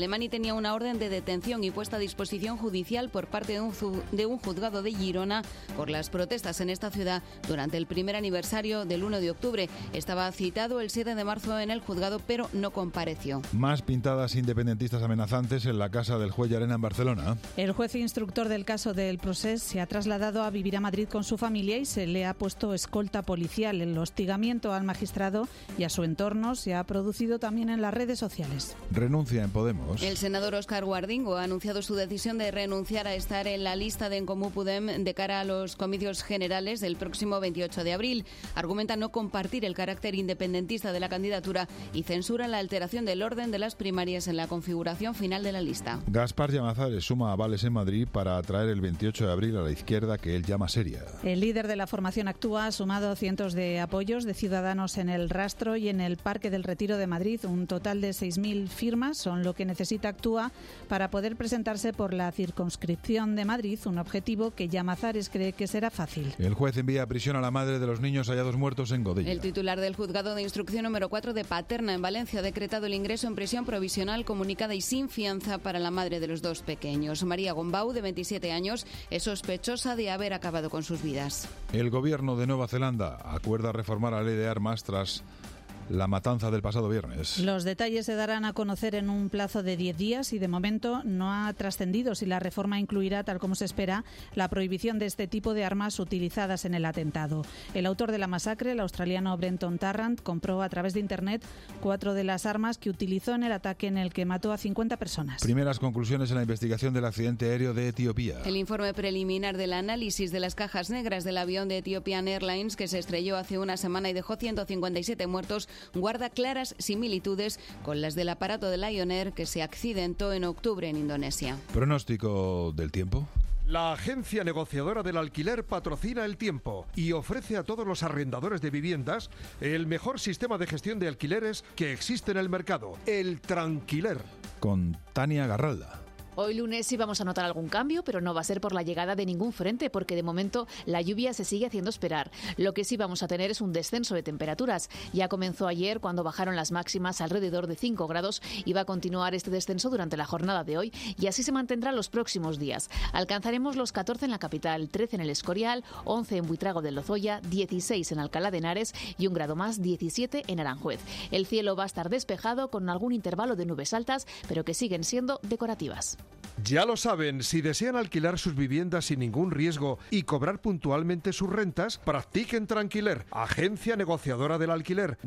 S11: Alemany tenía una orden de detención y puesta a disposición judicial por parte de un juzgado de Girona por las protestas en esta ciudad durante el primer aniversario del 1 de octubre. Estaba citado el 7 de marzo en el juzgado, pero no compareció.
S1: Más pintadas independentistas amenazantes en la casa del juez Llarena en Barcelona.
S17: El juez instructor del caso del Procés se ha trasladado a vivir a Madrid con su familia y se le ha puesto escolta policial. El hostigamiento al magistrado y a su entorno se ha producido también en las redes sociales.
S1: Renuncia en Podemos.
S11: El senador Óscar Guardingo ha anunciado su decisión de renunciar a estar en la lista de En Comú Podem de cara a los comicios generales del próximo 28 de abril. Argumenta no compartir el carácter independentista de la candidatura y censura la alteración del orden de las primarias en la configuración final de la lista.
S1: Gaspar Llamazares suma avales en Madrid para atraer el 28 de abril a la izquierda que él llama seria.
S17: El líder de la formación Actúa ha sumado cientos de apoyos de ciudadanos en el Rastro y en el Parque del Retiro de Madrid. Un total de 6.000 firmas son lo que necesita Actúa para poder presentarse por la circunscripción de Madrid, un objetivo que Llamazares cree que será fácil.
S1: El juez envía a prisión a la madre de los niños hallados muertos en Godella.
S11: El titular del juzgado de instrucción número 4 de Paterna en Valencia ha decretado el ingreso en prisión provisional comunicada y sin fianza para la madre de los dos pequeños. María Gombau, de 27 años, es sospechosa de haber acabado con sus vidas.
S1: El gobierno de Nueva Zelanda acuerda reformar la ley de armas tras la matanza del pasado viernes.
S17: Los detalles se darán a conocer en un plazo de 10 días y de momento no ha trascendido si la reforma incluirá, tal como se espera, la prohibición de este tipo de armas utilizadas en el atentado. El autor de la masacre, el australiano Brenton Tarrant, compró a través de Internet 4 de las armas que utilizó en el ataque en el que mató a 50 personas.
S1: Primeras conclusiones en la investigación del accidente aéreo de Etiopía.
S11: El informe preliminar del análisis de las cajas negras del avión de Ethiopian Airlines, que se estrelló hace una semana y dejó 157 muertos, guarda claras similitudes con las del aparato de Lion Air que se accidentó en octubre en Indonesia.
S1: ¿Pronóstico del tiempo?
S12: La agencia negociadora del alquiler patrocina el tiempo y ofrece a todos los arrendadores de viviendas el mejor sistema de gestión de alquileres que existe en el mercado, el Tranquiler.
S1: Con Tania Garralda.
S13: Hoy lunes sí vamos a notar algún cambio, pero no va a ser por la llegada de ningún frente, porque de momento la lluvia se sigue haciendo esperar. Lo que sí vamos a tener es un descenso de temperaturas. Ya comenzó ayer cuando bajaron las máximas alrededor de 5 grados y va a continuar este descenso durante la jornada de hoy y así se mantendrá los próximos días. Alcanzaremos los 14 en la capital, 13 en el Escorial, 11 en Buitrago del Lozoya, 16 en Alcalá de Henares y un grado más, 17 en Aranjuez. El cielo va a estar despejado con algún intervalo de nubes altas, pero que siguen siendo decorativas.
S12: Ya lo saben, si desean alquilar sus viviendas sin ningún riesgo y cobrar puntualmente sus rentas, practiquen Tranquiler, agencia negociadora del alquiler,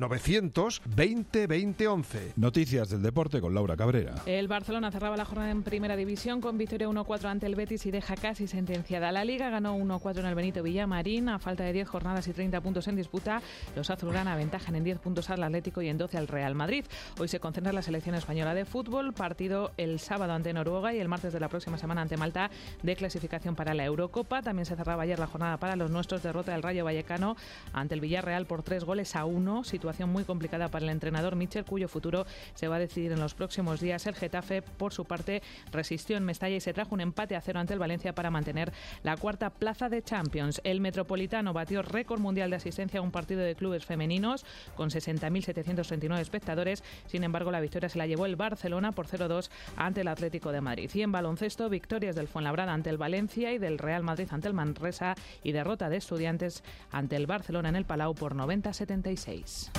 S12: 920-2011.
S1: Noticias del deporte con Laura Cabrera.
S19: El Barcelona cerraba la jornada en Primera División con victoria 1-4 ante el Betis y deja casi sentenciada la Liga. Ganó 1-4 en el Benito Villamarín. A falta de 10 jornadas y 30 puntos en disputa, los azulgrana aventajan en 10 puntos al Atlético y en 12 al Real Madrid. Hoy se concentra la selección española de fútbol, partido el sábado ante Noruega y el martes de la próxima semana ante Malta de clasificación para la Eurocopa. También se cerraba ayer la jornada para los nuestros, derrota del Rayo Vallecano ante el Villarreal por 3-1, situación muy complicada para el entrenador Michel, cuyo futuro se va a decidir en los próximos días. El Getafe, por su parte, resistió en Mestalla y se trajo un empate a 0 ante el Valencia para mantener la cuarta plaza de Champions. El Metropolitano batió récord mundial de asistencia a un partido de clubes femeninos con 60.739 espectadores. Sin embargo, la victoria se la llevó el Barcelona por 0-2 ante el Atlético de Madrid. Y en baloncesto, victorias del Fuenlabrada ante el Valencia y del Real Madrid ante el Manresa y derrota de Estudiantes ante el Barcelona en el Palau por 90-76.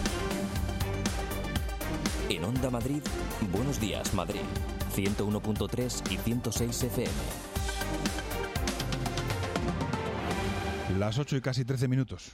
S2: En Onda Madrid, Buenos Días Madrid, 101.3 y 106 FM.
S1: Las 8 y casi 13 minutos.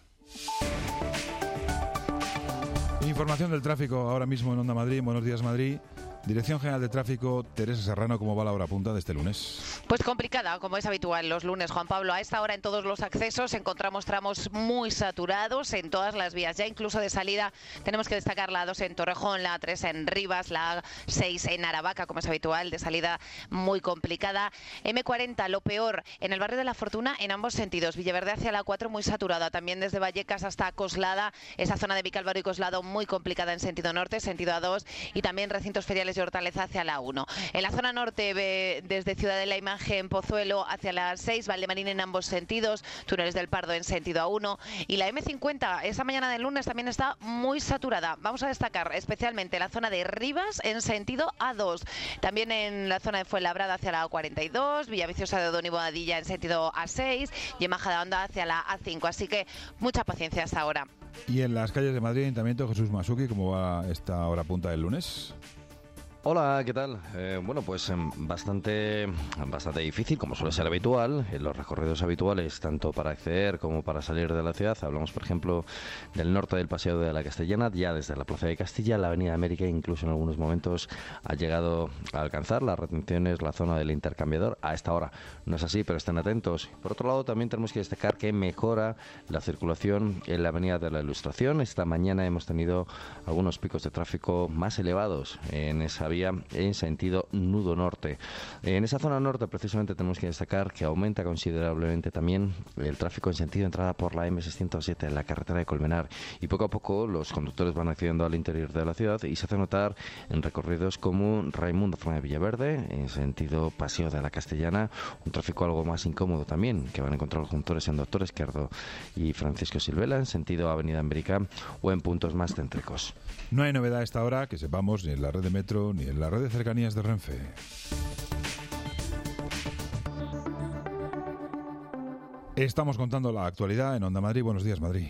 S1: Información del tráfico ahora mismo en Onda Madrid. Buenos Días Madrid. Dirección General de Tráfico, Teresa Serrano, ¿cómo va la hora punta de este lunes?
S14: Pues complicada, como es habitual los lunes, Juan Pablo. A esta hora en todos los accesos encontramos tramos muy saturados en todas las vías. Ya incluso de salida tenemos que destacar la A2 en Torrejón, la A3 en Rivas, la A6 en Aravaca, como es habitual, de salida muy complicada. M40, lo peor, en el barrio de La Fortuna en ambos sentidos. Villaverde hacia la 4 muy saturada, también desde Vallecas hasta Coslada, esa zona de Vicálvaro y Coslado muy complicada en sentido norte, sentido A2 y también recintos feriales Hospitales de Hortaleza hacia la 1. En la zona norte, desde Ciudad de la Imagen, Pozuelo hacia la 6, Valdemarín en ambos sentidos, Túneles del Pardo en sentido A1. Y la M50, esa mañana del lunes también está muy saturada. Vamos a destacar especialmente la zona de Rivas en sentido A2. También en la zona de Fuenlabrada hacia la A42, Villaviciosa de Odón y Boadilla en sentido A6 y en Majadahonda hacia la A5. Así que mucha paciencia hasta ahora.
S1: Y en las calles de Madrid, Ayuntamiento, Jesús Masuki, ¿cómo va esta hora punta del lunes?
S4: Hola, ¿qué tal? Bueno, pues bastante difícil, como suele ser habitual, en los recorridos habituales, tanto para acceder como para salir de la ciudad. Hablamos, por ejemplo, del norte del Paseo de la Castellana, ya desde la Plaza de Castilla, la Avenida América, incluso en algunos momentos ha llegado a alcanzar las retenciones, la zona del intercambiador. A esta hora no es así, pero estén atentos. Por otro lado, también tenemos que destacar que mejora la circulación en la Avenida de la Ilustración. Esta mañana hemos tenido algunos picos de tráfico más elevados en esa vía en sentido nudo norte. En esa zona norte precisamente tenemos que destacar que aumenta considerablemente también el tráfico en sentido entrada por la M607 en la carretera de Colmenar, y poco a poco los conductores van accediendo al interior de la ciudad y se hace notar en recorridos como Raimundo Zona de Villaverde en sentido Paseo de la Castellana, un tráfico algo más incómodo también que van a encontrar los conductores en Doctor Esquerdo y Francisco Silvela en sentido Avenida América o en puntos más céntricos.
S1: No hay novedad a esta hora que sepamos ni en la red de metro ni en la red de cercanías de Renfe. Estamos contando la actualidad en Onda Madrid. Buenos días, Madrid.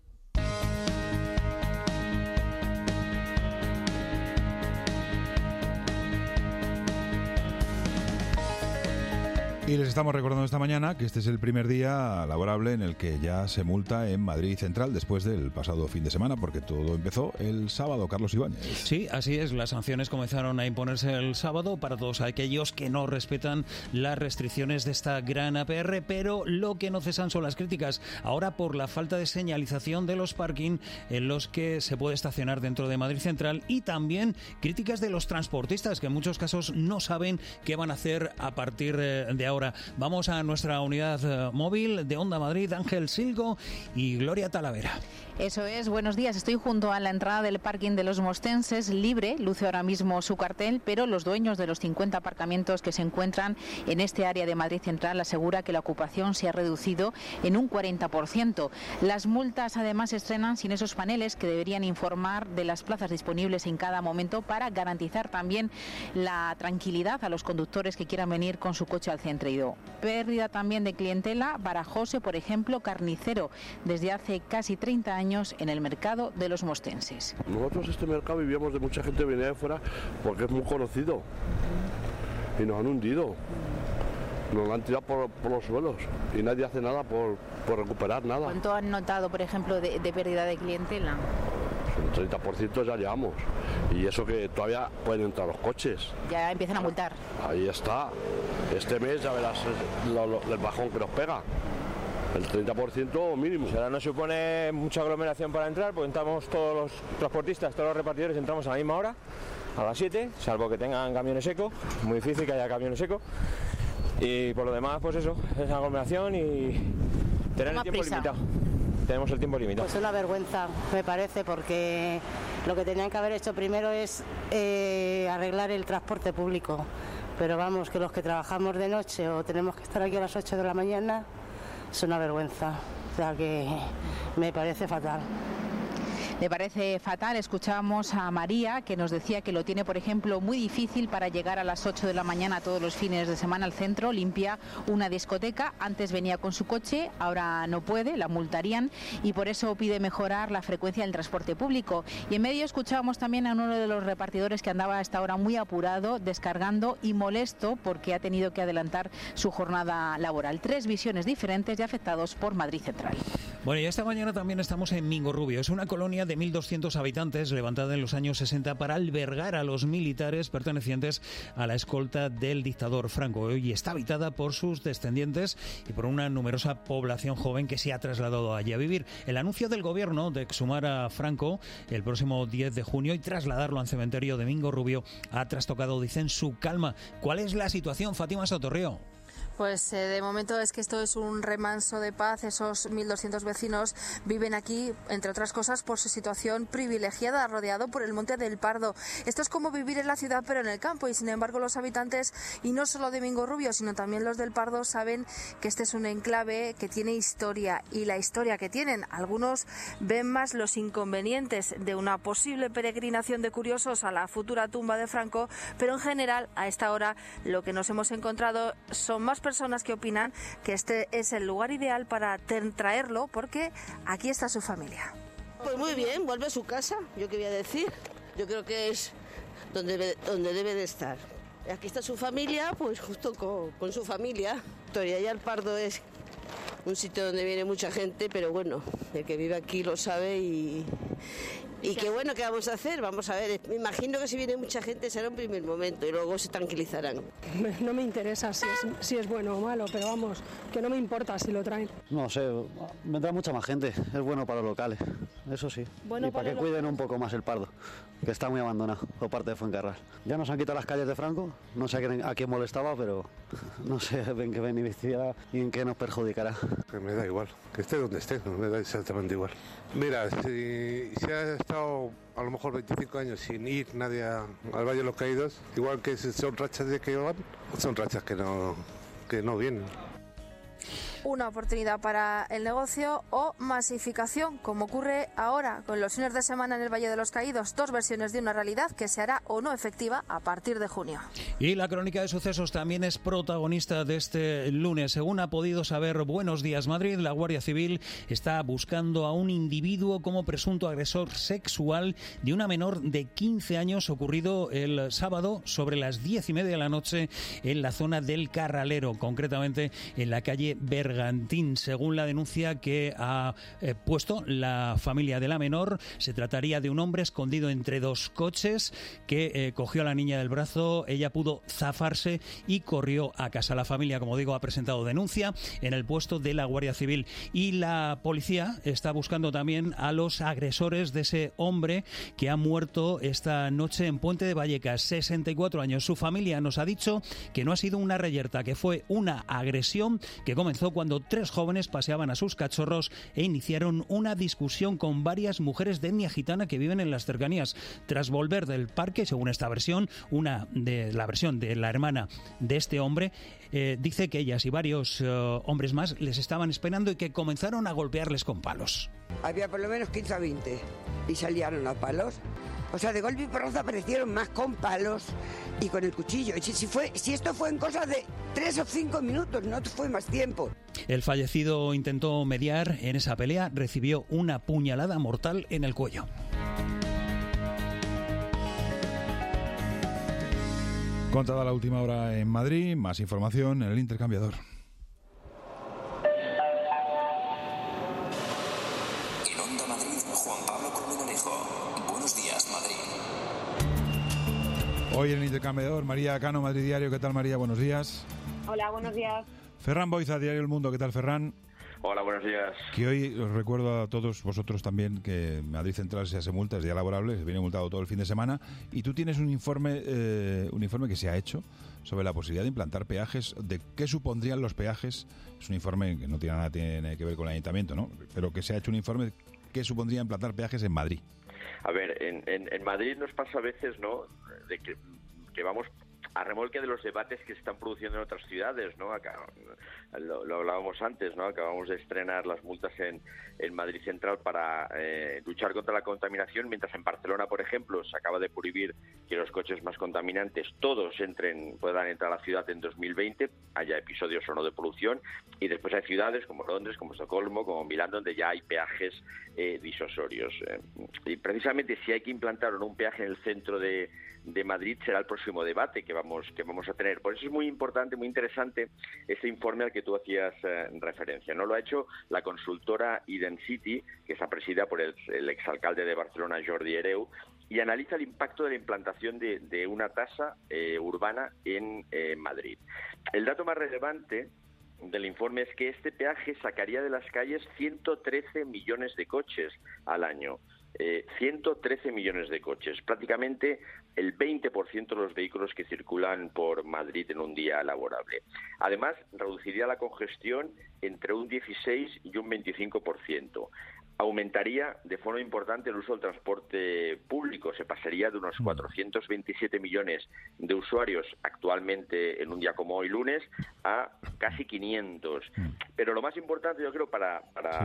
S1: Y les estamos recordando esta mañana que este es el primer día laborable en el que ya se multa en Madrid Central después del pasado fin de semana, porque todo empezó el sábado. Carlos Ibáñez.
S5: Sí, así es. Las sanciones comenzaron a imponerse el sábado para todos aquellos que no respetan las restricciones de esta gran APR, pero lo que no cesan son las críticas. Ahora por la falta de señalización de los parking en los que se puede estacionar dentro de Madrid Central, y también críticas de los transportistas que en muchos casos no saben qué van a hacer a partir de ahora. Vamos a nuestra unidad móvil de Onda Madrid, Ángel Silgo y Gloria Talavera.
S16: Eso es, buenos días. Estoy junto a la entrada del parking de los Mostenses, libre, luce ahora mismo su cartel, pero los dueños de los 50 aparcamientos que se encuentran en este área de Madrid Central asegura que la ocupación se ha reducido en un 40%. Las multas además se estrenan sin esos paneles que deberían informar de las plazas disponibles en cada momento para garantizar también la tranquilidad a los conductores que quieran venir con su coche al centro. Pérdida también de clientela para José, por ejemplo, carnicero, desde hace casi 30 años en el mercado de los Mostenses.
S18: Nosotros este mercado vivíamos de mucha gente que venía de fuera porque es muy conocido y nos han hundido, nos lo han tirado por los suelos y nadie hace nada por recuperar nada.
S16: ¿Cuánto han notado, por ejemplo, de pérdida de clientela?
S18: Un 30% ya llevamos, y eso que todavía pueden entrar los coches.
S16: Ya empiezan a multar.
S18: Ahí está. Este mes ya verás el bajón que nos pega. El 30% mínimo.
S20: Si ahora no supone mucha aglomeración para entrar, pues entramos todos los transportistas, todos los repartidores, entramos a la misma hora, a las 7, salvo que tengan camiones secos. Muy difícil que haya camiones secos. Y por lo demás, pues eso, es aglomeración y tener el tiempo limitado. Tenemos el tiempo limitado.
S26: Pues una vergüenza, me parece, porque lo que tenían que haber hecho primero es arreglar el transporte público. Pero vamos, que los que trabajamos de noche o tenemos que estar aquí a las 8 de la mañana, es una vergüenza. O sea que me parece fatal.
S16: Le parece fatal. Escuchábamos a María, que nos decía que lo tiene, por ejemplo, muy difícil para llegar a las 8 de la mañana todos los fines de semana al centro. Limpia una discoteca. Antes venía con su coche, ahora no puede, la multarían, y por eso pide mejorar la frecuencia del transporte público. Y en medio escuchábamos también a uno de los repartidores que andaba a esta hora muy apurado, descargando y molesto porque ha tenido que adelantar su jornada laboral. 3 visiones diferentes de afectados por Madrid Central.
S5: Bueno, y esta mañana también estamos en Mingorrubio. Es una colonia de 1.200 habitantes levantada en los años 60 para albergar a los militares pertenecientes a la escolta del dictador Franco. Y está habitada por sus descendientes y por una numerosa población joven que se ha trasladado allí a vivir. El anuncio del gobierno de exhumar a Franco el próximo 10 de junio y trasladarlo al cementerio de Mingorrubio ha trastocado, dicen, su calma. ¿Cuál es la situación, Fátima Sotorrio?
S6: Pues de momento es que esto es un remanso de paz. Esos 1.200 vecinos viven aquí, entre otras cosas, por su situación privilegiada, rodeado por el Monte del Pardo. Esto es como vivir en la ciudad pero en el campo, y sin embargo los habitantes, y no solo Domingo Rubio, sino también los del Pardo, saben que este es un enclave que tiene historia, y la historia que tienen. Algunos ven más los inconvenientes de una posible peregrinación de curiosos a la futura tumba de Franco, pero en general a esta hora lo que nos hemos encontrado son más personas que opinan que este es el lugar ideal para traerlo, porque aquí está su familia.
S21: Pues muy bien, vuelve a su casa, yo qué voy a decir. Yo creo que es donde debe de estar. Aquí está su familia, pues justo con su familia. Victoria y el Pardo es un sitio donde viene mucha gente, pero bueno, el que vive aquí lo sabe y qué bueno, ¿qué vamos a hacer? Vamos a ver, me imagino que si viene mucha gente será un primer momento y luego se tranquilizarán.
S22: No me interesa si es bueno o malo, pero vamos, que no me importa si lo traen.
S23: No sé, vendrá mucha más gente, es bueno para los locales, eso sí. Bueno, y para que cuiden un poco más el Pardo, que está muy abandonado, por parte de Fuencarral. Ya nos han quitado las calles de Franco, no sé a quién molestaba, pero no sé en qué beneficiará y en qué nos perjudicará.
S18: Me da igual, que esté donde esté, me da exactamente igual. Mira, si ha estado a lo mejor 25 años sin ir nadie al Valle de los Caídos, igual que son rachas de que van, son rachas que no vienen.
S6: Una oportunidad para el negocio o masificación, como ocurre ahora con los fines de semana en el Valle de los Caídos. Dos versiones de una realidad que se hará o no efectiva a partir de junio.
S5: Y la crónica de sucesos también es protagonista de este lunes. Según ha podido saber Buenos Días Madrid, la Guardia Civil está buscando a un individuo como presunto agresor sexual de una menor de 15 años, ocurrido el sábado sobre las 10:30 de la noche en la zona del Carralero, concretamente en la calle Bergantín. Según la denuncia que ha puesto la familia de la menor, se trataría de un hombre escondido entre dos coches que cogió a la niña del brazo. Ella pudo zafarse y corrió a casa. La familia, como digo, ha presentado denuncia en el puesto de la Guardia Civil, y la policía está buscando también a los agresores de ese hombre que ha muerto esta noche en Puente de Vallecas, 64 años. Su familia nos ha dicho que no ha sido una reyerta, que fue una agresión que comenzó cuando tres jóvenes paseaban a sus cachorros e iniciaron una discusión con varias mujeres de etnia gitana que viven en las cercanías. Tras volver del parque, según esta versión, una de la versión de la hermana de este hombre, dice que ellas y varios hombres más les estaban esperando y que comenzaron a golpearles con palos.
S24: Había por lo menos 15 o 20 y salieron a palos. O sea, de golpe y porrazo aparecieron más con palos y con el cuchillo. Si esto fue en cosas de 3 o 5 minutos, no fue más tiempo.
S5: El fallecido intentó mediar en esa pelea, recibió una puñalada mortal en el cuello.
S1: Contada la última hora en Madrid, más información en el intercambiador.
S2: En Onda Madrid, Juan Pablo Colmenarejo. Buenos días, Madrid.
S1: Hoy en el intercambiador, María Cano, Madrid Diario. ¿Qué tal, María? Buenos días.
S25: Hola, buenos días.
S1: Ferran Boiza, Diario El Mundo. ¿Qué tal, Ferran?
S27: Hola, buenos días.
S1: Que hoy os recuerdo a todos vosotros también que Madrid Central se hace multa, es día laborable, se viene multado todo el fin de semana, y tú tienes un informe que se ha hecho sobre la posibilidad de implantar peajes, de qué supondrían los peajes. Es un informe que no tiene nada que ver con el ayuntamiento, ¿no? Pero que se ha hecho un informe de qué supondría implantar peajes en Madrid.
S27: A ver, en Madrid nos pasa a veces, ¿no?, de que vamos a remolque de los debates que se están produciendo en otras ciudades, ¿no? Acá, lo hablábamos antes, ¿no? Acabamos de estrenar las multas en Madrid Central para luchar contra la contaminación, mientras en Barcelona, por ejemplo, se acaba de prohibir que los coches más contaminantes todos puedan entrar a la ciudad en 2020, haya episodios o no de polución, y después hay ciudades como Londres, como Estocolmo, como Milán, donde ya hay peajes disuasorios. Y precisamente si hay que implantar o no un peaje en el centro de Madrid será el próximo debate que vamos a tener. Por eso es muy importante, muy interesante este informe al que tú hacías referencia, ¿no? Lo ha hecho la consultora Identity, que está presidida por el exalcalde de Barcelona, Jordi Hereu, y analiza el impacto de la implantación de una tasa urbana en Madrid. El dato más relevante del informe es que este peaje sacaría de las calles 113 millones de coches al año. 113 millones de coches, prácticamente el 20% de los vehículos que circulan por Madrid en un día laborable. Además, reduciría la congestión entre un 16 y un 25%. Aumentaría de forma importante el uso del transporte público. Se pasaría de unos 427 millones de usuarios actualmente en un día como hoy, lunes, a casi 500. Pero lo más importante, yo creo, para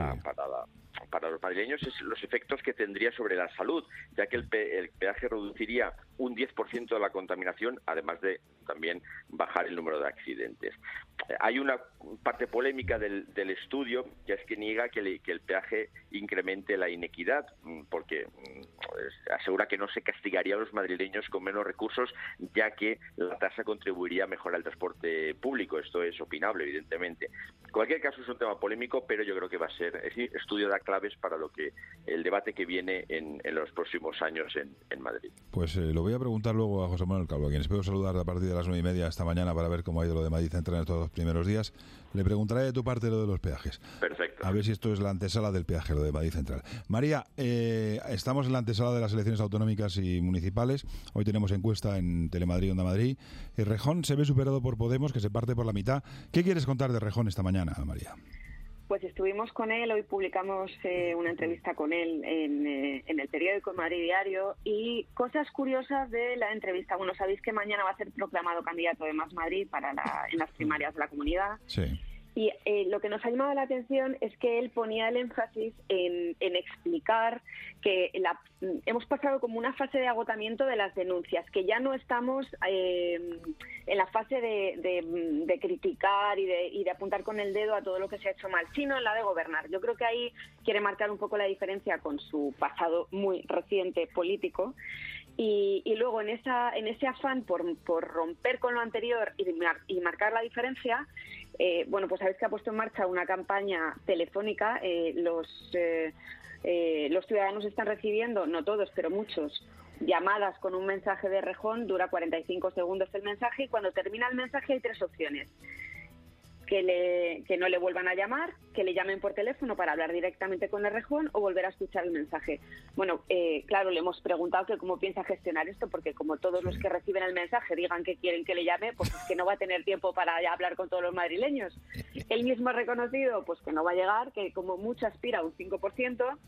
S27: los madrileños es los efectos que tendría sobre la salud, ya que el peaje reduciría un 10% de la contaminación, además de también bajar el número de accidentes. Hay una parte polémica del estudio, que es que niega que el peaje incremente la inequidad, porque asegura que no se castigaría a los madrileños con menos recursos, ya que la tasa contribuiría a mejorar el transporte público. Esto es opinable, evidentemente. En cualquier caso, es un tema polémico, pero yo creo que va a ser estudio da claves para el debate que viene en los próximos años en Madrid.
S1: Pues lo voy a preguntar luego a José Manuel Calvo, a quien espero saludar a partir de las 9:30 esta mañana para ver cómo ha ido lo de Madrid Central en todos los primeros días. Le preguntaré de tu parte lo de los peajes.
S27: Perfecto.
S1: A ver si esto es la antesala del peaje, lo de Madrid Central. María, estamos en la antesala de las elecciones autonómicas y municipales. Hoy tenemos encuesta en Telemadrid, Onda Madrid. Rejón se ve superado por Podemos, que se parte por la mitad. ¿Qué quieres contar de Rejón esta mañana, María?
S3: Pues estuvimos con él, hoy publicamos una entrevista con él en el periódico Madrid Diario, y cosas curiosas de la entrevista. Bueno, sabéis que mañana va a ser proclamado candidato de Más Madrid en las primarias de la comunidad.
S1: Sí.
S3: Y lo que nos ha llamado la atención es que él ponía el énfasis en explicar que hemos pasado como una fase de agotamiento de las denuncias, que ya no estamos en la fase de criticar y de apuntar con el dedo a todo lo que se ha hecho mal, sino en la de gobernar. Yo creo que ahí quiere marcar un poco la diferencia con su pasado muy reciente político. Y luego en ese afán por romper con lo anterior y marcar la diferencia, pues sabéis que ha puesto en marcha una campaña telefónica. Los ciudadanos están recibiendo, no todos, pero muchos, llamadas con un mensaje de Rejón. Dura 45 segundos el mensaje, y cuando termina el mensaje hay 3 opciones: que no le vuelvan a llamar, que le llamen por teléfono para hablar directamente con el Rejón, o volver a escuchar el mensaje. Bueno, claro, le hemos preguntado que cómo piensa gestionar esto, porque como todos los que reciben el mensaje digan que quieren que le llame, pues es que no va a tener tiempo para hablar con todos los madrileños. Él mismo ha reconocido pues que no va a llegar, que como mucho aspira a un 5%.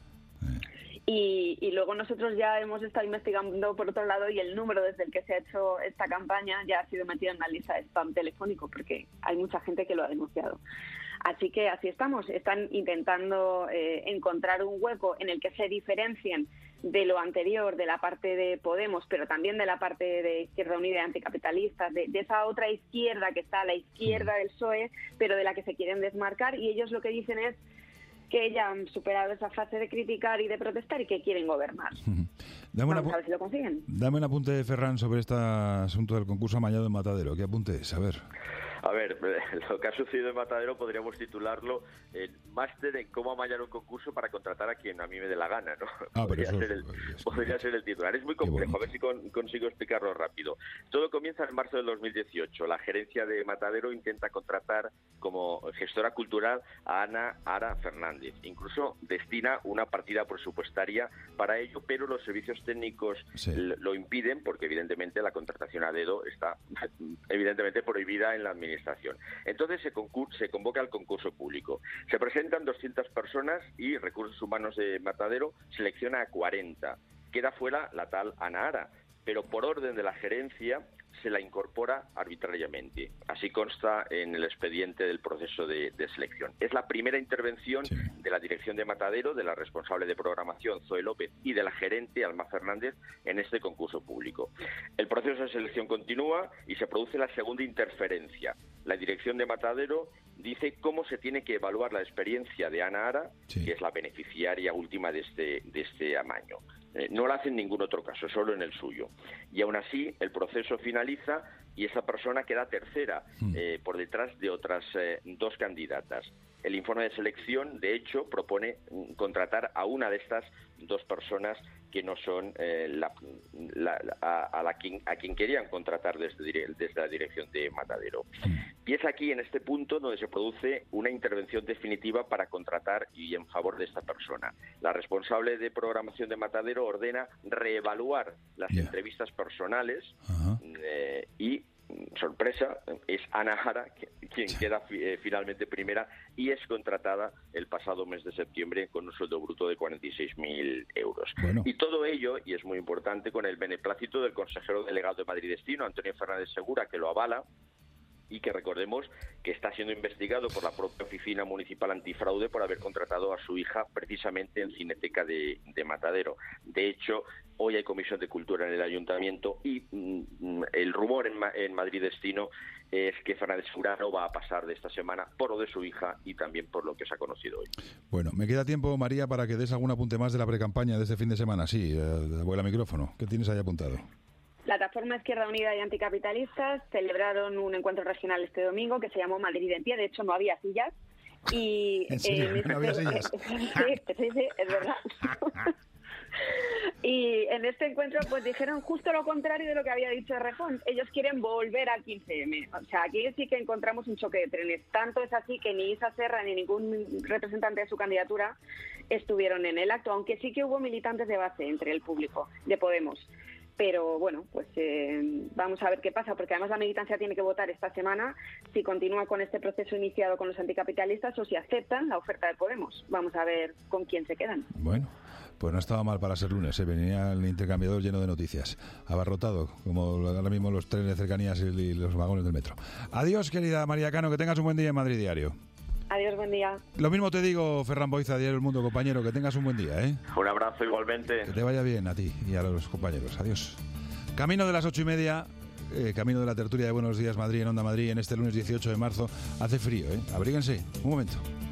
S3: Y luego nosotros ya hemos estado investigando por otro lado, y el número desde el que se ha hecho esta campaña ya ha sido metido en la lista de spam telefónico, porque hay mucha gente que lo ha denunciado. Así que así estamos. Están intentando encontrar un hueco en el que se diferencien de lo anterior, de la parte de Podemos, pero también de la parte de Izquierda Unida y anticapitalistas, de esa otra izquierda que está a la izquierda del PSOE, pero de la que se quieren desmarcar. Y ellos lo que dicen es que ya han superado esa fase de criticar y de protestar y que quieren gobernar. Vamos a ver si lo consiguen.
S1: Dame un apunte, Ferran, sobre este asunto del concurso amañado en Matadero. ¿Qué apunte es? A ver,
S27: lo que ha sucedido en Matadero podríamos titularlo máster en cómo amañar un concurso para contratar a quien a mí me dé la gana, ¿no? Podría ser el titular. Es muy complejo, a ver si consigo explicarlo rápido. Todo comienza en marzo del 2018. La gerencia de Matadero intenta contratar como gestora cultural a Ana Ara Fernández. Incluso destina una partida presupuestaria para ello, pero los servicios técnicos lo impiden, porque evidentemente la contratación a dedo está evidentemente prohibida en la administración. Entonces se convoca el concurso público. Se presentan 200 personas y Recursos Humanos de Matadero selecciona a 40. Queda fuera la tal Ana Ara, pero por orden de la gerencia se la incorpora arbitrariamente. Así consta en el expediente del proceso de selección. Es la primera intervención de la dirección de Matadero, de la responsable de programación, Zoe López, y de la gerente, Alma Fernández, en este concurso público. El proceso de selección continúa y se produce la segunda interferencia. La dirección de Matadero dice cómo se tiene que evaluar la experiencia de Ana Ara, que es la beneficiaria última de este amaño. No lo hace en ningún otro caso, solo en el suyo. Y aún así, el proceso finaliza y esa persona queda tercera, por detrás de otras 2 candidatas. El informe de selección, de hecho, propone contratar a una de estas 2 personas que no son a quien querían contratar desde la dirección de Matadero. Y es aquí, en este punto, donde se produce una intervención definitiva para contratar y en favor de esta persona. La responsable de programación de Matadero ordena reevaluar las entrevistas personales y, sorpresa, es Ana Jara quien queda finalmente primera y es contratada el pasado mes de septiembre con un sueldo bruto de 46.000 euros. Bueno. Y todo ello, y es muy importante, con el beneplácito del consejero delegado de Madrid Destino, Antonio Fernández Segura, que lo avala y que recordemos que está siendo investigado por la propia Oficina Municipal Antifraude por haber contratado a su hija precisamente en Cineteca de Matadero. De hecho, hoy hay Comisión de Cultura en el Ayuntamiento y el rumor en Madrid Destino es que Fernández Segura no va a pasar de esta semana por lo de su hija y también por lo que se ha conocido hoy. Bueno, me queda tiempo, María, para que des algún apunte más de la precampaña de este fin de semana. Sí, vuela micrófono. ¿Qué tienes ahí apuntado?
S3: Plataforma Izquierda Unida y Anticapitalistas celebraron un encuentro regional este domingo que se llamó Madrid en Pie. De hecho, no había sillas. Y
S1: ¿En serio? ¿No había sillas?
S3: Sí, es verdad. Y en este encuentro pues dijeron justo lo contrario de lo que había dicho Errejón. Ellos quieren volver al 15M. O sea, aquí sí que encontramos un choque de trenes. Tanto es así que ni Isa Serra ni ningún representante de su candidatura estuvieron en el acto, aunque sí que hubo militantes de base entre el público de Podemos. Pero bueno, pues vamos a ver qué pasa, porque además la militancia tiene que votar esta semana si continúa con este proceso iniciado con los anticapitalistas o si aceptan la oferta de Podemos. Vamos a ver con quién se quedan. Bueno, pues no estaba mal para ser lunes, venía el intercambiador lleno de noticias, abarrotado, como ahora mismo los trenes de cercanías y los vagones del metro. Adiós, querida María Cano, que tengas un buen día en Madrid Diario. Adiós, buen día.
S1: Lo mismo te digo, Ferran Boiza, Diario El Mundo, compañero, que tengas un buen día, ¿eh?
S27: Un abrazo igualmente.
S1: Que te vaya bien a ti y a los compañeros. Adiós. Camino de las 8:30, camino de la tertulia de Buenos Días Madrid en Onda Madrid en este lunes 18 de marzo. Hace frío, ¿eh? Abríguense. Un momento.